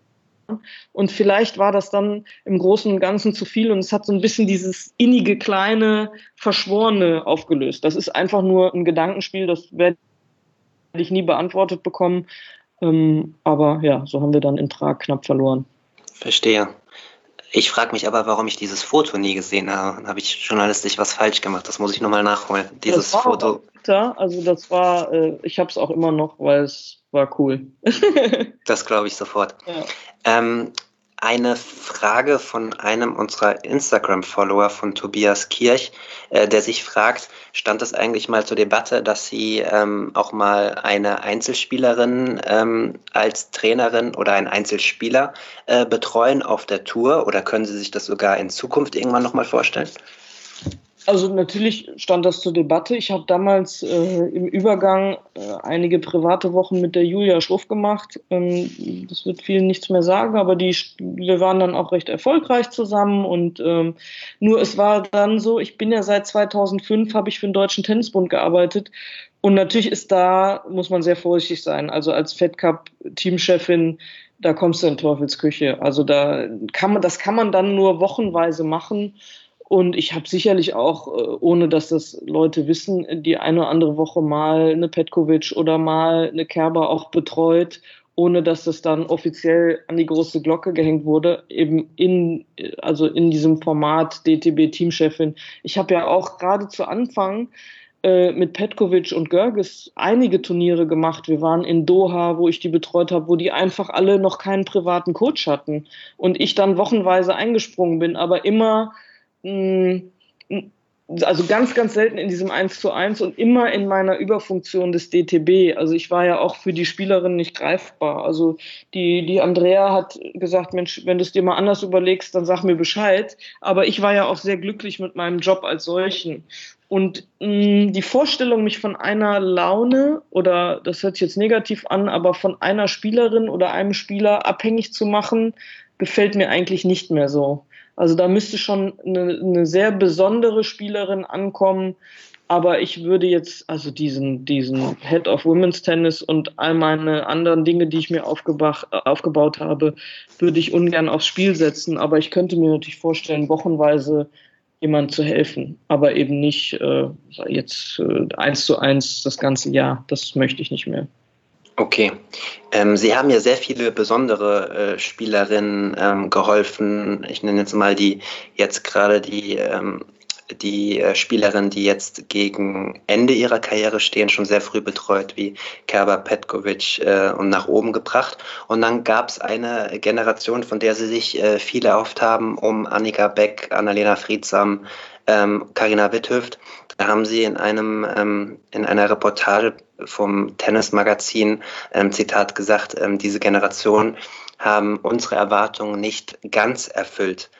[SPEAKER 3] Und vielleicht war das dann im Großen und Ganzen zu viel und es hat so ein bisschen dieses innige, kleine, Verschworene aufgelöst. Das ist einfach nur ein Gedankenspiel, das werde ich nie beantwortet bekommen. Aber ja, so haben wir dann in Prag knapp verloren.
[SPEAKER 2] Verstehe. Ich frage mich aber, warum ich dieses Foto nie gesehen habe. Habe ich journalistisch was falsch gemacht? Das muss ich nochmal nachholen. Dieses Foto.
[SPEAKER 3] Also das war, ich habe es auch immer noch, weil es war cool.
[SPEAKER 2] Das glaube ich sofort. Ja. Eine Frage von einem unserer Instagram-Follower, von Tobias Kirch, der sich fragt, stand es eigentlich mal zur Debatte, dass Sie auch mal eine Einzelspielerin als Trainerin oder einen Einzelspieler betreuen auf der Tour, oder können Sie sich das sogar in Zukunft irgendwann nochmal vorstellen?
[SPEAKER 3] Also natürlich stand das zur Debatte. Ich habe damals im Übergang einige private Wochen mit der Julia Schruff gemacht. Das wird vielen nichts mehr sagen, aber wir waren dann auch recht erfolgreich zusammen. Und nur es war dann so, ich bin ja seit 2005, habe ich für den Deutschen Tennisbund gearbeitet. Und natürlich muss man sehr vorsichtig sein. Also als Fed Cup Teamchefin, da kommst du in Teufelsküche. Also das kann man dann nur wochenweise machen. Und ich habe sicherlich auch, ohne dass das Leute wissen, die eine oder andere Woche mal eine Petkovic oder mal eine Kerber auch betreut, ohne dass das dann offiziell an die große Glocke gehängt wurde, eben in diesem Format DTB-Teamchefin. Ich habe ja auch gerade zu Anfang mit Petkovic und Görges einige Turniere gemacht. Wir waren in Doha, wo ich die betreut habe, wo die einfach alle noch keinen privaten Coach hatten. Und ich dann wochenweise eingesprungen bin, aber immer also ganz, ganz selten in diesem 1:1 und immer in meiner Überfunktion des DTB. Also ich war ja auch für die Spielerin nicht greifbar. Also die Andrea hat gesagt, Mensch, wenn du es dir mal anders überlegst, dann sag mir Bescheid. Aber ich war ja auch sehr glücklich mit meinem Job als solchen. Und die Vorstellung, mich von einer Laune, oder das hört sich jetzt negativ an, aber von einer Spielerin oder einem Spieler abhängig zu machen, gefällt mir eigentlich nicht mehr so. Also da müsste schon eine sehr besondere Spielerin ankommen, aber ich würde jetzt, also diesen Head of Women's Tennis und all meine anderen Dinge, die ich mir aufgebaut habe, würde ich ungern aufs Spiel setzen, aber ich könnte mir natürlich vorstellen, wochenweise jemand zu helfen, aber eben nicht jetzt 1:1 das ganze Jahr, das möchte ich nicht mehr.
[SPEAKER 2] Okay. Sie haben ja sehr viele besondere Spielerinnen geholfen. Ich nenne jetzt mal die Spielerinnen, die jetzt gegen Ende ihrer Karriere stehen, schon sehr früh betreut, wie Kerber, Petkovic und nach oben gebracht. Und dann gab es eine Generation, von der Sie sich viele erhofft haben, um Annika Beck, Annalena Friedsam, Carina Witthöft. Da haben Sie in einer Reportage vom Tennismagazin Zitat gesagt, diese Generation haben unsere Erwartungen nicht ganz erfüllt.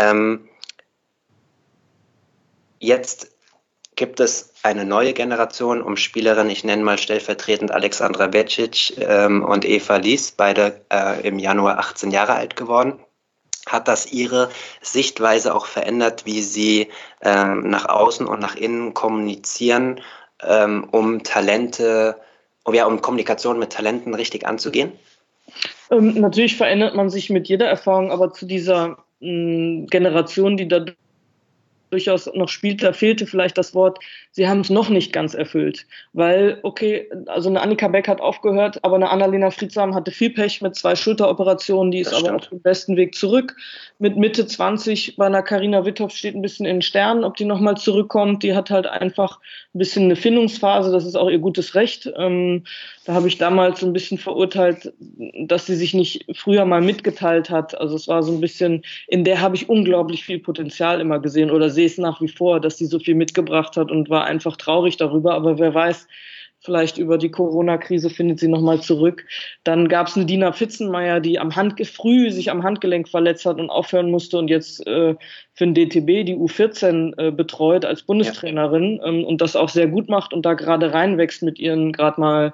[SPEAKER 2] Jetzt gibt es eine neue Generation um Spielerinnen, ich nenne mal stellvertretend Alexandra Vecic und Eva Lies, beide im Januar 18 Jahre alt geworden. Hat das Ihre Sichtweise auch verändert, wie Sie nach außen und nach innen kommunizieren, um Kommunikation mit Talenten richtig anzugehen?
[SPEAKER 3] Natürlich verändert man sich mit jeder Erfahrung, aber zu dieser Generation, die da durchaus noch spielt, da fehlte vielleicht das Wort, sie haben es noch nicht ganz erfüllt. Weil, okay, also eine Annika Beck hat aufgehört, aber eine Annalena Friedsam hatte viel Pech mit 2 Schulteroperationen, die ist aber auf dem besten Weg zurück. Mit Mitte 20 bei einer Carina Witthöft steht ein bisschen in den Sternen, ob die nochmal zurückkommt. Die hat halt einfach ein bisschen eine Findungsphase, das ist auch ihr gutes Recht. Da habe ich damals so ein bisschen verurteilt, dass sie sich nicht früher mal mitgeteilt hat. Also es war so ein bisschen, in der habe ich unglaublich viel Potenzial immer gesehen oder sehe es nach wie vor, dass sie so viel mitgebracht hat und war einfach traurig darüber. Aber wer weiß, vielleicht über die Corona-Krise findet sie nochmal zurück. Dann gab es eine Dina Pfitzenmeier, die früh sich am Handgelenk verletzt hat und aufhören musste und jetzt für den DTB die U14 betreut als Bundestrainerin und das auch sehr gut macht und da gerade reinwächst mit ihren gerade mal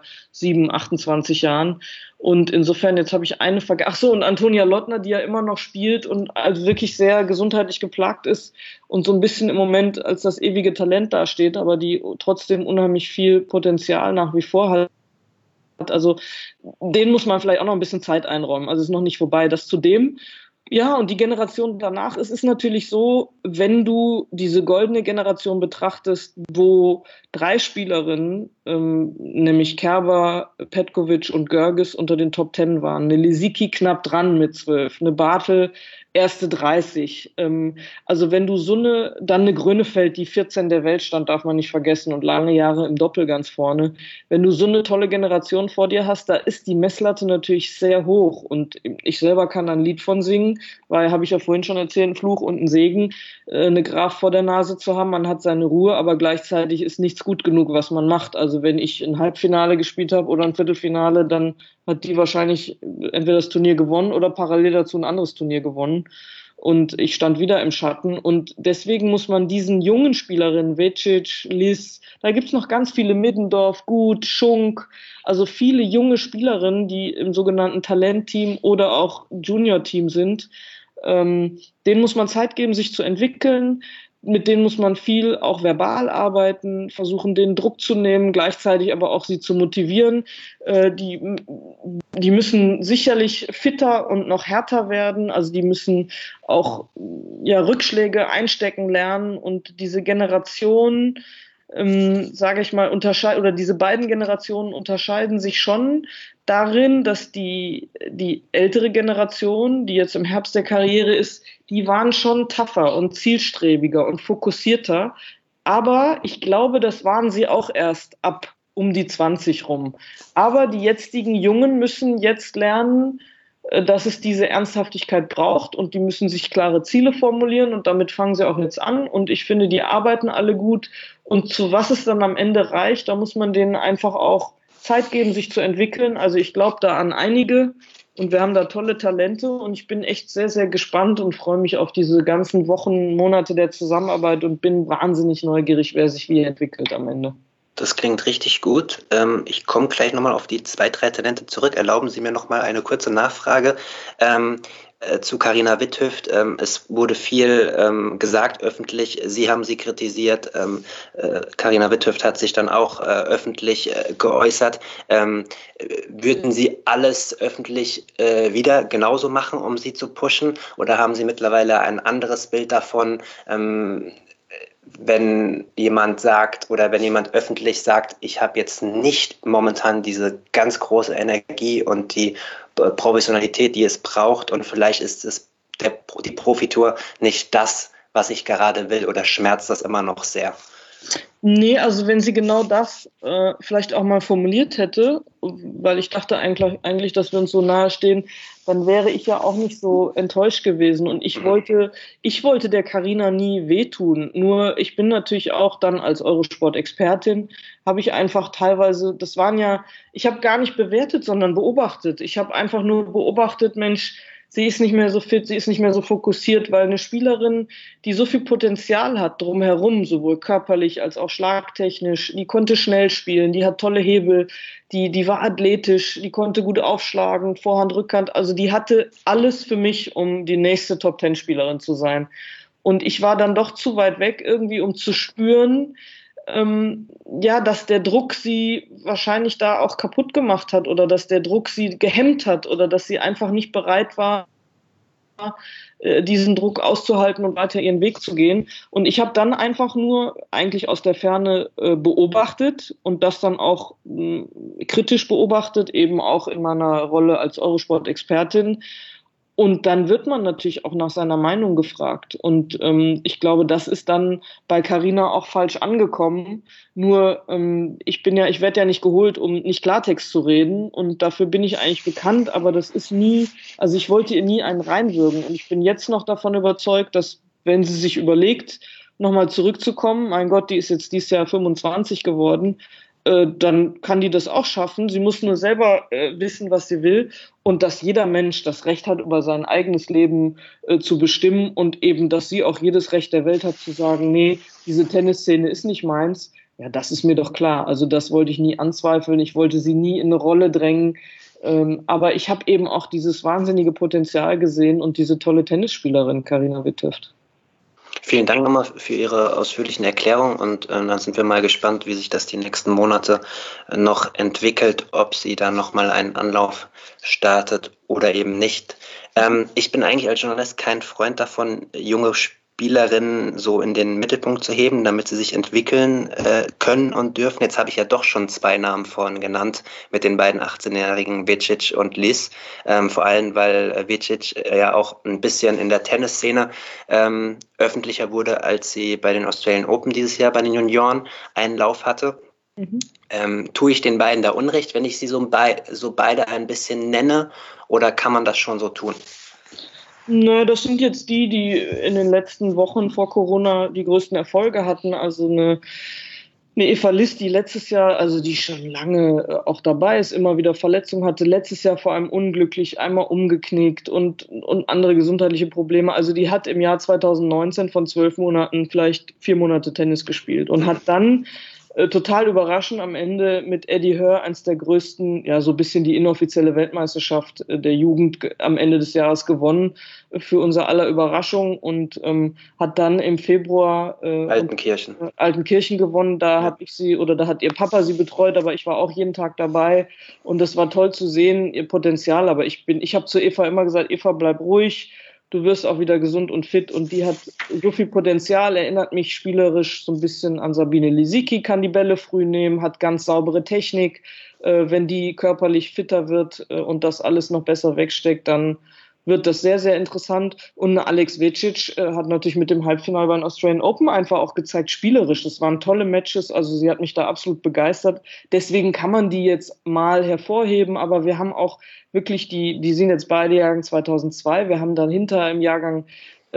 [SPEAKER 3] 28 Jahren. Und insofern, jetzt habe ich eine vergessen. Ach so, und Antonia Lottner, die ja immer noch spielt und also wirklich sehr gesundheitlich geplagt ist und so ein bisschen im Moment als das ewige Talent dasteht, aber die trotzdem unheimlich viel Potenzial nach wie vor hat. Also denen muss man vielleicht auch noch ein bisschen Zeit einräumen. Also es ist noch nicht vorbei. Das zudem. Ja, und die Generation danach, es ist natürlich so, wenn du diese goldene Generation betrachtest, wo 3 Spielerinnen, nämlich Kerber, Petkovic und Görges unter den Top 10 waren, eine Lisicki knapp dran mit 12, eine Bartel erste 30. Also wenn du dann eine Grönefeld, die 14 der Welt stand, darf man nicht vergessen und lange Jahre im Doppel ganz vorne. Wenn du so eine tolle Generation vor dir hast, da ist die Messlatte natürlich sehr hoch und ich selber kann ein Lied von singen, weil, habe ich ja vorhin schon erzählt, ein Fluch und ein Segen, eine Graf vor der Nase zu haben, man hat seine Ruhe, aber gleichzeitig ist nichts gut genug, was man macht. Also wenn ich ein Halbfinale gespielt habe oder ein Viertelfinale, dann hat die wahrscheinlich entweder das Turnier gewonnen oder parallel dazu ein anderes Turnier gewonnen. Und ich stand wieder im Schatten. Und deswegen muss man diesen jungen Spielerinnen, Vecic, Liss, da gibt's noch ganz viele, Middendorf, Gut, Schunk, also viele junge Spielerinnen, die im sogenannten Talentteam oder auch Junior-Team sind. Denen muss man Zeit geben, sich zu entwickeln. Mit denen muss man viel auch verbal arbeiten, versuchen, den Druck zu nehmen, gleichzeitig aber auch sie zu motivieren. Die müssen sicherlich fitter und noch härter werden. Also die müssen auch Rückschläge einstecken lernen. Und diese Generation, sage ich mal, diese beiden Generationen unterscheiden sich schon darin, dass die ältere Generation, die jetzt im Herbst der Karriere ist, die waren schon tougher und zielstrebiger und fokussierter. Aber ich glaube, das waren sie auch erst ab um die 20 rum. Aber die jetzigen Jungen müssen jetzt lernen, dass es diese Ernsthaftigkeit braucht und die müssen sich klare Ziele formulieren und damit fangen sie auch jetzt an. Und ich finde, die arbeiten alle gut. Und zu was es dann am Ende reicht, da muss man denen einfach auch Zeit geben, sich zu entwickeln. Also ich glaube da an einige und wir haben da tolle Talente und ich bin echt sehr, sehr gespannt und freue mich auf diese ganzen Wochen, Monate der Zusammenarbeit und bin wahnsinnig neugierig, wer sich wie entwickelt am Ende.
[SPEAKER 2] Das klingt richtig gut. Ich komme gleich nochmal auf die 2, 3 Talente zurück. Erlauben Sie mir nochmal eine kurze Nachfrage zu Carina Witthöft. Es wurde viel gesagt öffentlich. Sie haben sie kritisiert. Carina Witthöft hat sich dann auch öffentlich geäußert. Würden Sie alles öffentlich wieder genauso machen, um sie zu pushen? Oder haben Sie mittlerweile ein anderes Bild davon, wenn jemand sagt oder wenn jemand öffentlich sagt, ich habe jetzt nicht momentan diese ganz große Energie und die Professionalität, die es braucht und vielleicht ist es die Profitour nicht das, was ich gerade will oder schmerzt das immer noch sehr?
[SPEAKER 3] Nee, also wenn sie genau das vielleicht auch mal formuliert hätte, weil ich dachte eigentlich, dass wir uns so nahe stehen, dann wäre ich ja auch nicht so enttäuscht gewesen. Und ich wollte der Carina nie wehtun. Nur ich bin natürlich auch dann als Eurosport-Expertin, habe ich einfach teilweise, ich habe gar nicht bewertet, sondern beobachtet. Ich habe einfach nur beobachtet, Mensch, sie ist nicht mehr so fit, sie ist nicht mehr so fokussiert, weil eine Spielerin, die so viel Potenzial hat drumherum, sowohl körperlich als auch schlagtechnisch, die konnte schnell spielen, die hat tolle Hebel, die war athletisch, die konnte gut aufschlagen, Vorhand, Rückhand, also die hatte alles für mich, um die nächste Top-10-Spielerin zu sein. Und ich war dann doch zu weit weg irgendwie, um zu spüren, dass der Druck sie wahrscheinlich da auch kaputt gemacht hat oder dass der Druck sie gehemmt hat oder dass sie einfach nicht bereit war, diesen Druck auszuhalten und weiter ihren Weg zu gehen. Und ich habe dann einfach nur eigentlich aus der Ferne beobachtet und das dann auch kritisch beobachtet, eben auch in meiner Rolle als Eurosport-Expertin. Und dann wird man natürlich auch nach seiner Meinung gefragt. Und ich glaube, das ist dann bei Carina auch falsch angekommen. Nur ich werde ja nicht geholt, um nicht Klartext zu reden. Und dafür bin ich eigentlich bekannt. Aber das ist nie, also ich wollte ihr nie einen reinwürgen. Und ich bin jetzt noch davon überzeugt, dass wenn sie sich überlegt, nochmal zurückzukommen, mein Gott, die ist jetzt dieses Jahr 25 geworden, dann kann die das auch schaffen. Sie muss nur selber wissen, was sie will und dass jeder Mensch das Recht hat, über sein eigenes Leben zu bestimmen und eben, dass sie auch jedes Recht der Welt hat, zu sagen, nee, diese Tennisszene ist nicht meins. Ja, das ist mir doch klar. Also das wollte ich nie anzweifeln. Ich wollte sie nie in eine Rolle drängen. Aber ich habe eben auch dieses wahnsinnige Potenzial gesehen und diese tolle Tennisspielerin, Carina Witthöft.
[SPEAKER 2] Vielen Dank nochmal für Ihre ausführlichen Erklärungen und dann sind wir mal gespannt, wie sich das die nächsten Monate noch entwickelt, ob sie da nochmal einen Anlauf startet oder eben nicht. Ich bin eigentlich als Journalist kein Freund davon, junge Spielerinnen so in den Mittelpunkt zu heben, damit sie sich entwickeln können und dürfen. Jetzt habe ich ja doch schon 2 Namen vorhin genannt mit den beiden 18-jährigen Vecic und Liz. Vor allem, weil Vecic ja auch ein bisschen in der Tennisszene öffentlicher wurde, als sie bei den Australian Open dieses Jahr bei den Junioren einen Lauf hatte. Tue ich den beiden da Unrecht, wenn ich sie so beide ein bisschen nenne, oder kann man das schon so tun?
[SPEAKER 3] Na, das sind jetzt die in den letzten Wochen vor Corona die größten Erfolge hatten. Also eine Eva Liss, die letztes Jahr, also die schon lange auch dabei ist, immer wieder Verletzungen hatte, letztes Jahr vor allem unglücklich, einmal umgeknickt und andere gesundheitliche Probleme. Also die hat im Jahr 2019 von 12 Monaten vielleicht 4 Monate Tennis gespielt und hat dann total überraschend am Ende mit Eddie Hearn eins der größten, ja so ein bisschen die inoffizielle Weltmeisterschaft der Jugend am Ende des Jahres gewonnen, für unser aller Überraschung, und hat dann im Februar Altenkirchen gewonnen. Da habe ich sie, oder da hat ihr Papa sie betreut, aber ich war auch jeden Tag dabei und es war toll zu sehen, ihr Potenzial. Aber ich habe zu Eva immer gesagt, Eva, bleib ruhig, du wirst auch wieder gesund und fit, und die hat so viel Potenzial, erinnert mich spielerisch so ein bisschen an Sabine Lisicki, kann die Bälle früh nehmen, hat ganz saubere Technik. Wenn die körperlich fitter wird und das alles noch besser wegsteckt, dann wird das sehr, sehr interessant. Und Alex Vecic hat natürlich mit dem Halbfinale bei den Australian Open einfach auch gezeigt, spielerisch. Das waren tolle Matches, also sie hat mich da absolut begeistert. Deswegen kann man die jetzt mal hervorheben, aber wir haben auch wirklich die sind jetzt beide Jahrgang 2002. Wir haben dahinter im Jahrgang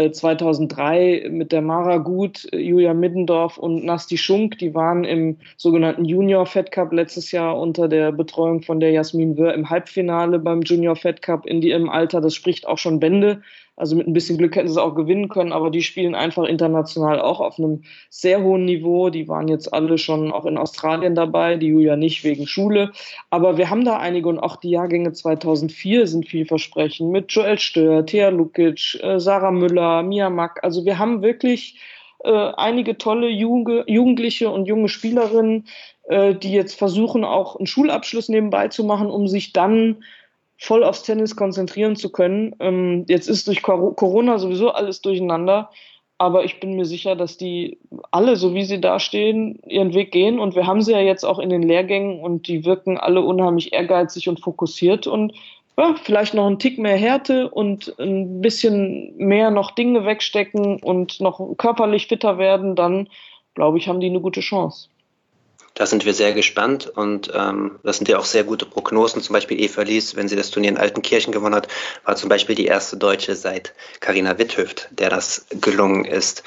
[SPEAKER 3] 2003 mit der Mara Gut, Julia Middendorf und Nasti Schunk, die waren im sogenannten Junior Fed Cup letztes Jahr unter der Betreuung von der Jasmin Wöhr im Halbfinale beim Junior Fed Cup in ihrem Alter. Das spricht auch schon Bände. Also mit ein bisschen Glück hätten sie es auch gewinnen können, aber die spielen einfach international auch auf einem sehr hohen Niveau. Die waren jetzt alle schon auch in Australien dabei, die Julia nicht wegen Schule. Aber wir haben da einige, und auch die Jahrgänge 2004 sind vielversprechend mit Joel Stör, Thea Lukic, Sarah Müller, Mia Mack. Also wir haben wirklich einige tolle Jugendliche und junge Spielerinnen, die jetzt versuchen, auch einen Schulabschluss nebenbei zu machen, um sich dann voll aufs Tennis konzentrieren zu können. Jetzt ist durch Corona sowieso alles durcheinander, aber ich bin mir sicher, dass die alle, so wie sie da stehen, ihren Weg gehen, und wir haben sie ja jetzt auch in den Lehrgängen und die wirken alle unheimlich ehrgeizig und fokussiert und ja, vielleicht noch einen Tick mehr Härte und ein bisschen mehr noch Dinge wegstecken und noch körperlich fitter werden, dann glaube ich, haben die eine gute Chance.
[SPEAKER 2] Da sind wir sehr gespannt, und das sind ja auch sehr gute Prognosen. Zum Beispiel Eva Lies, wenn sie das Turnier in Altenkirchen gewonnen hat, war zum Beispiel die erste Deutsche seit Carina Witthöft, der das gelungen ist.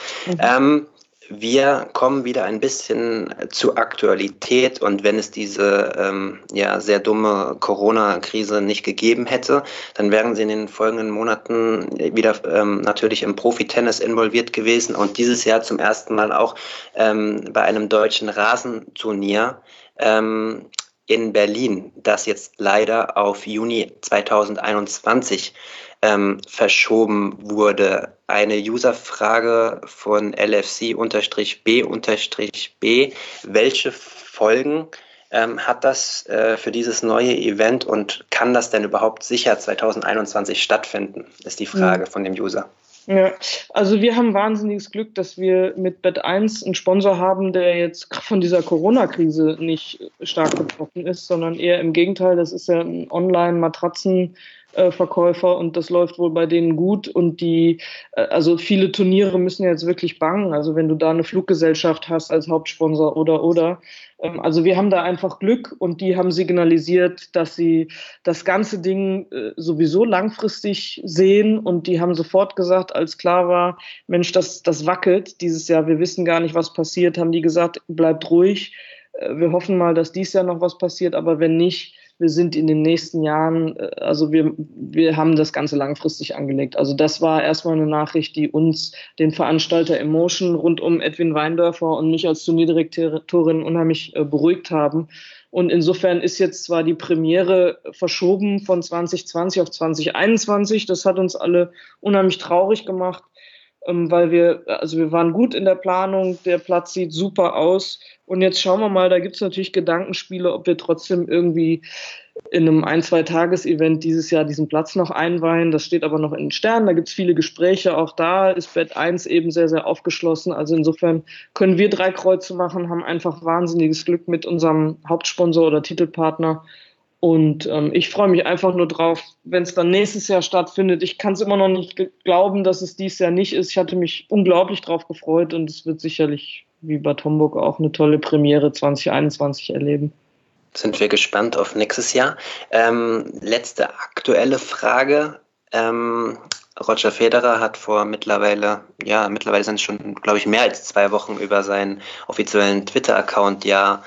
[SPEAKER 2] Wir kommen wieder ein bisschen zur Aktualität, und wenn es diese sehr dumme Corona-Krise nicht gegeben hätte, dann wären sie in den folgenden Monaten wieder natürlich im Profi-Tennis involviert gewesen und dieses Jahr zum ersten Mal auch bei einem deutschen Rasenturnier in Berlin, das jetzt leider auf Juni 2021 verschoben wurde. Eine Userfrage von LFC-B-B. Welche Folgen hat das für dieses neue Event und kann das denn überhaupt sicher 2021 stattfinden, ist die Frage von dem User.
[SPEAKER 3] Ja, also wir haben wahnsinniges Glück, dass wir mit Bet1 einen Sponsor haben, der jetzt von dieser Corona-Krise nicht stark betroffen ist, sondern eher im Gegenteil. Das ist ja ein Online-Matratzenverkäufer und das läuft wohl bei denen gut. Und also viele Turniere müssen jetzt wirklich bangen. Also wenn du da eine Fluggesellschaft hast als Hauptsponsor oder. Also wir haben da einfach Glück und die haben signalisiert, dass sie das ganze Ding sowieso langfristig sehen und die haben sofort gesagt, als klar war, Mensch, das wackelt dieses Jahr, wir wissen gar nicht, was passiert, haben die gesagt, bleibt ruhig, wir hoffen mal, dass dieses Jahr noch was passiert, aber wenn nicht, wir sind in den nächsten Jahren, also wir haben das Ganze langfristig angelegt. Also das war erstmal eine Nachricht, die uns, den Veranstalter Emotion rund um Edwin Weindörfer und mich als Turnierdirektorin unheimlich beruhigt haben. Und insofern ist jetzt zwar die Premiere verschoben von 2020 auf 2021. Das hat uns alle unheimlich traurig gemacht, weil wir waren gut in der Planung, der Platz sieht super aus und jetzt schauen wir mal, da gibt es natürlich Gedankenspiele, ob wir trotzdem irgendwie in einem 1-2-Tages-Event dieses Jahr diesen Platz noch einweihen, das steht aber noch in den Sternen, da gibt es viele Gespräche, auch da ist Bet1 eben sehr, sehr aufgeschlossen, also insofern können wir 3 Kreuze machen, haben einfach wahnsinniges Glück mit unserem Hauptsponsor oder Titelpartner. Und ich freue mich einfach nur drauf, wenn es dann nächstes Jahr stattfindet. Ich kann es immer noch nicht glauben, dass es dieses Jahr nicht ist. Ich hatte mich unglaublich drauf gefreut und es wird sicherlich wie Bad Homburg auch eine tolle Premiere 2021 erleben.
[SPEAKER 2] Sind wir gespannt auf nächstes Jahr. Letzte aktuelle Frage. Roger Federer hat mittlerweile sind es schon, glaube ich, mehr als 2 Wochen über seinen offiziellen Twitter-Account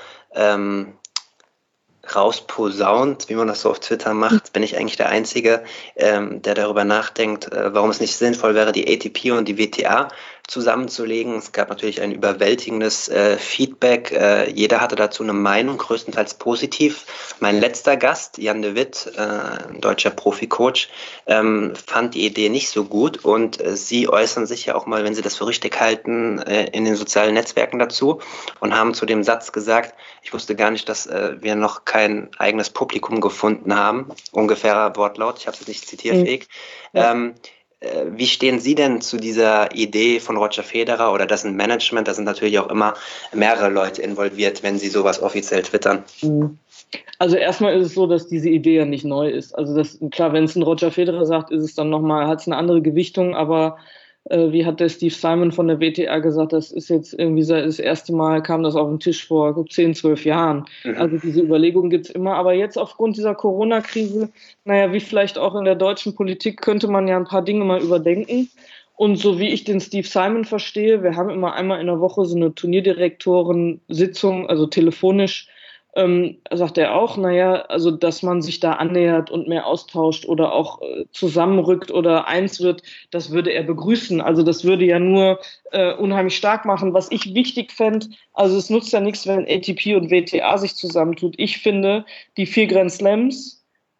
[SPEAKER 2] rausposaunt, wie man das so auf Twitter macht, bin ich eigentlich der Einzige, der darüber nachdenkt, warum es nicht sinnvoll wäre, die ATP und die WTA zusammenzulegen. Es gab natürlich ein überwältigendes Feedback. Jeder hatte dazu eine Meinung, größtenteils positiv. Mein letzter Gast, Jan de Witt, ein deutscher Profi-Coach, fand die Idee nicht so gut und Sie äußern sich ja auch mal, wenn Sie das für richtig halten, in den sozialen Netzwerken dazu und haben zu dem Satz gesagt, ich wusste gar nicht, dass wir noch kein eigenes Publikum gefunden haben. Ungefährer Wortlaut, ich habe es nicht zitierfähig. Ja. Wie stehen Sie denn zu dieser Idee von Roger Federer oder dessen Management? Da sind natürlich auch immer mehrere Leute involviert, wenn Sie sowas offiziell twittern.
[SPEAKER 3] Also erstmal ist es so, dass diese Idee ja nicht neu ist. Also klar, wenn es ein Roger Federer sagt, ist es dann nochmal, hat es eine andere Gewichtung, aber wie hat der Steve Simon von der WTA gesagt, das ist jetzt irgendwie das erste Mal kam das auf den Tisch vor 10, 12 Jahren. Also diese Überlegungen gibt's immer. Aber jetzt aufgrund dieser Corona-Krise, wie vielleicht auch in der deutschen Politik, könnte man ja ein paar Dinge mal überdenken. Und so wie ich den Steve Simon verstehe, wir haben immer einmal in der Woche so eine Turnierdirektoren-Sitzung, also telefonisch, sagt er auch, also dass man sich da annähert und mehr austauscht oder auch zusammenrückt oder eins wird, das würde er begrüßen. Also das würde ja nur unheimlich stark machen. Was ich wichtig fände, also es nutzt ja nichts, wenn ATP und WTA sich zusammentut. Ich finde, die 4 Grand Slams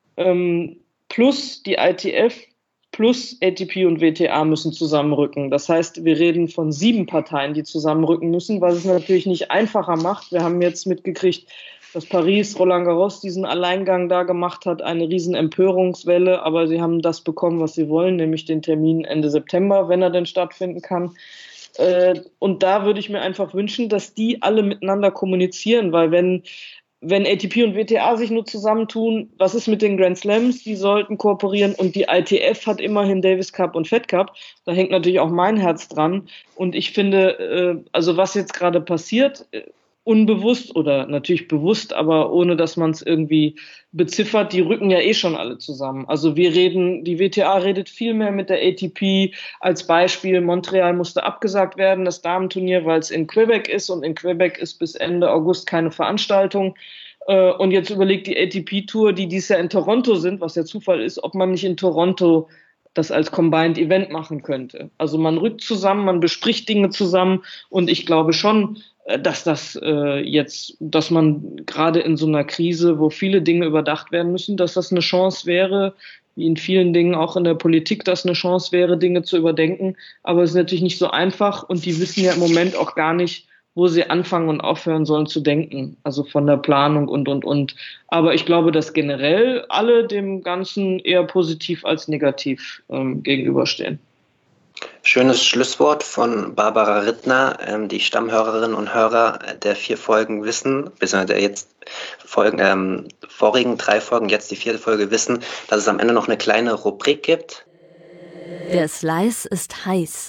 [SPEAKER 3] plus die ITF plus ATP und WTA müssen zusammenrücken. Das heißt, wir reden von 7 Parteien, die zusammenrücken müssen, was es natürlich nicht einfacher macht. Wir haben jetzt mitgekriegt, dass Paris, Roland Garros diesen Alleingang da gemacht hat, eine riesen Empörungswelle, aber sie haben das bekommen, was sie wollen, nämlich den Termin Ende September, wenn er denn stattfinden kann. Und da würde ich mir einfach wünschen, dass die alle miteinander kommunizieren, weil wenn ATP und WTA sich nur zusammentun, was ist mit den Grand Slams? Die sollten kooperieren und die ITF hat immerhin Davis Cup und Fed Cup. Da hängt natürlich auch mein Herz dran. Und ich finde, also was jetzt gerade passiert, unbewusst oder natürlich bewusst, aber ohne, dass man es irgendwie beziffert, die rücken ja schon alle zusammen. Also die WTA redet viel mehr mit der ATP. Als Beispiel, Montreal musste abgesagt werden, das Damenturnier, weil es in Quebec ist und in Quebec ist bis Ende August keine Veranstaltung. Und jetzt überlegt die ATP-Tour, die dieses Jahr in Toronto sind, was ja Zufall ist, ob man nicht in Toronto das als Combined Event machen könnte. Also man rückt zusammen, man bespricht Dinge zusammen und ich glaube schon, dass dass man gerade in so einer Krise, wo viele Dinge überdacht werden müssen, dass das eine Chance wäre, wie in vielen Dingen auch in der Politik, dass eine Chance wäre, Dinge zu überdenken. Aber es ist natürlich nicht so einfach und die wissen ja im Moment auch gar nicht, wo sie anfangen und aufhören sollen zu denken, also von der Planung und. Aber ich glaube, dass generell alle dem Ganzen eher positiv als negativ gegenüberstehen.
[SPEAKER 2] Schönes Schlusswort von Barbara Rittner. Die Stammhörerinnen und Hörer der 4 Folgen wissen, beziehungsweise der jetzt vorigen 3 Folgen, jetzt die 4. Folge wissen, dass es am Ende noch eine kleine Rubrik gibt.
[SPEAKER 1] Der Slice ist heiß.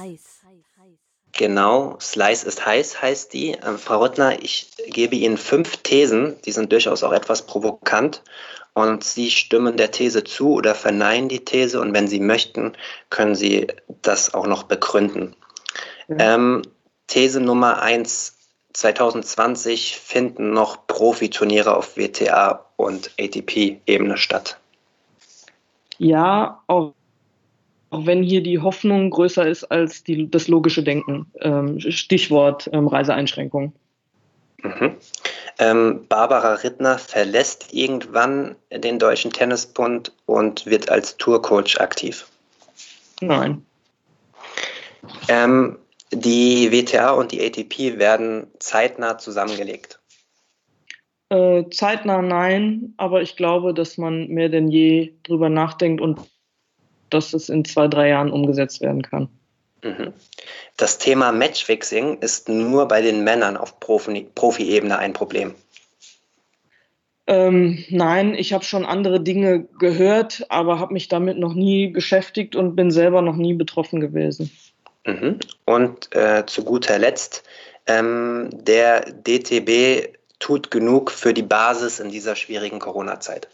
[SPEAKER 2] Genau, Slice ist heiß heißt die. Frau Rittner, ich gebe Ihnen 5 Thesen, die sind durchaus auch etwas provokant. Und Sie stimmen der These zu oder verneinen die These. Und wenn Sie möchten, können Sie das auch noch begründen. Ja. These Nummer 1. 2020 finden noch Profiturniere auf WTA und ATP-Ebene statt.
[SPEAKER 3] Ja, auch wenn hier die Hoffnung größer ist als das logische Denken. Stichwort Reiseeinschränkung.
[SPEAKER 2] Mhm. Barbara Rittner verlässt irgendwann den Deutschen Tennisbund und wird als Tourcoach aktiv.
[SPEAKER 3] Nein.
[SPEAKER 2] Die WTA und die ATP werden zeitnah zusammengelegt.
[SPEAKER 3] Zeitnah nein, aber ich glaube, dass man mehr denn je drüber nachdenkt und dass es in 2-3 Jahren umgesetzt werden kann.
[SPEAKER 2] Mhm. Das Thema Matchfixing ist nur bei den Männern auf Profi-Ebene ein Problem.
[SPEAKER 3] Nein, ich habe schon andere Dinge gehört, aber habe mich damit noch nie beschäftigt und bin selber noch nie betroffen gewesen.
[SPEAKER 2] Mhm. Und zu guter Letzt, der DTB tut genug für die Basis in dieser schwierigen Corona-Zeit.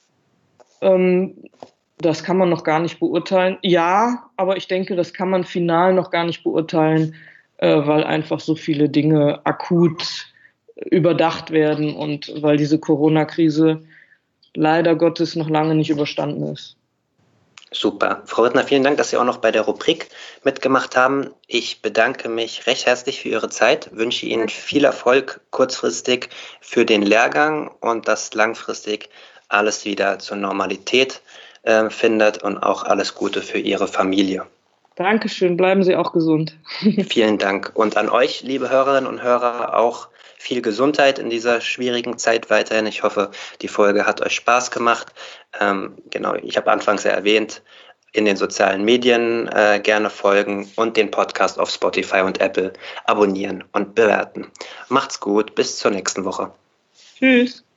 [SPEAKER 3] Das kann man noch gar nicht beurteilen. Ja, aber ich denke, das kann man final noch gar nicht beurteilen, weil einfach so viele Dinge akut überdacht werden und weil diese Corona-Krise leider Gottes noch lange nicht überstanden ist.
[SPEAKER 2] Super. Frau Rittner, vielen Dank, dass Sie auch noch bei der Rubrik mitgemacht haben. Ich bedanke mich recht herzlich für Ihre Zeit, wünsche Ihnen viel Erfolg kurzfristig für den Lehrgang und dass langfristig alles wieder zur Normalität findet und auch alles Gute für Ihre Familie.
[SPEAKER 3] Dankeschön, bleiben Sie auch gesund.
[SPEAKER 2] Vielen Dank. Und an euch, liebe Hörerinnen und Hörer, auch viel Gesundheit in dieser schwierigen Zeit weiterhin. Ich hoffe, die Folge hat euch Spaß gemacht. Genau, ich habe anfangs ja erwähnt, in den sozialen Medien gerne folgen und den Podcast auf Spotify und Apple abonnieren und bewerten. Macht's gut, bis zur nächsten Woche.
[SPEAKER 3] Tschüss.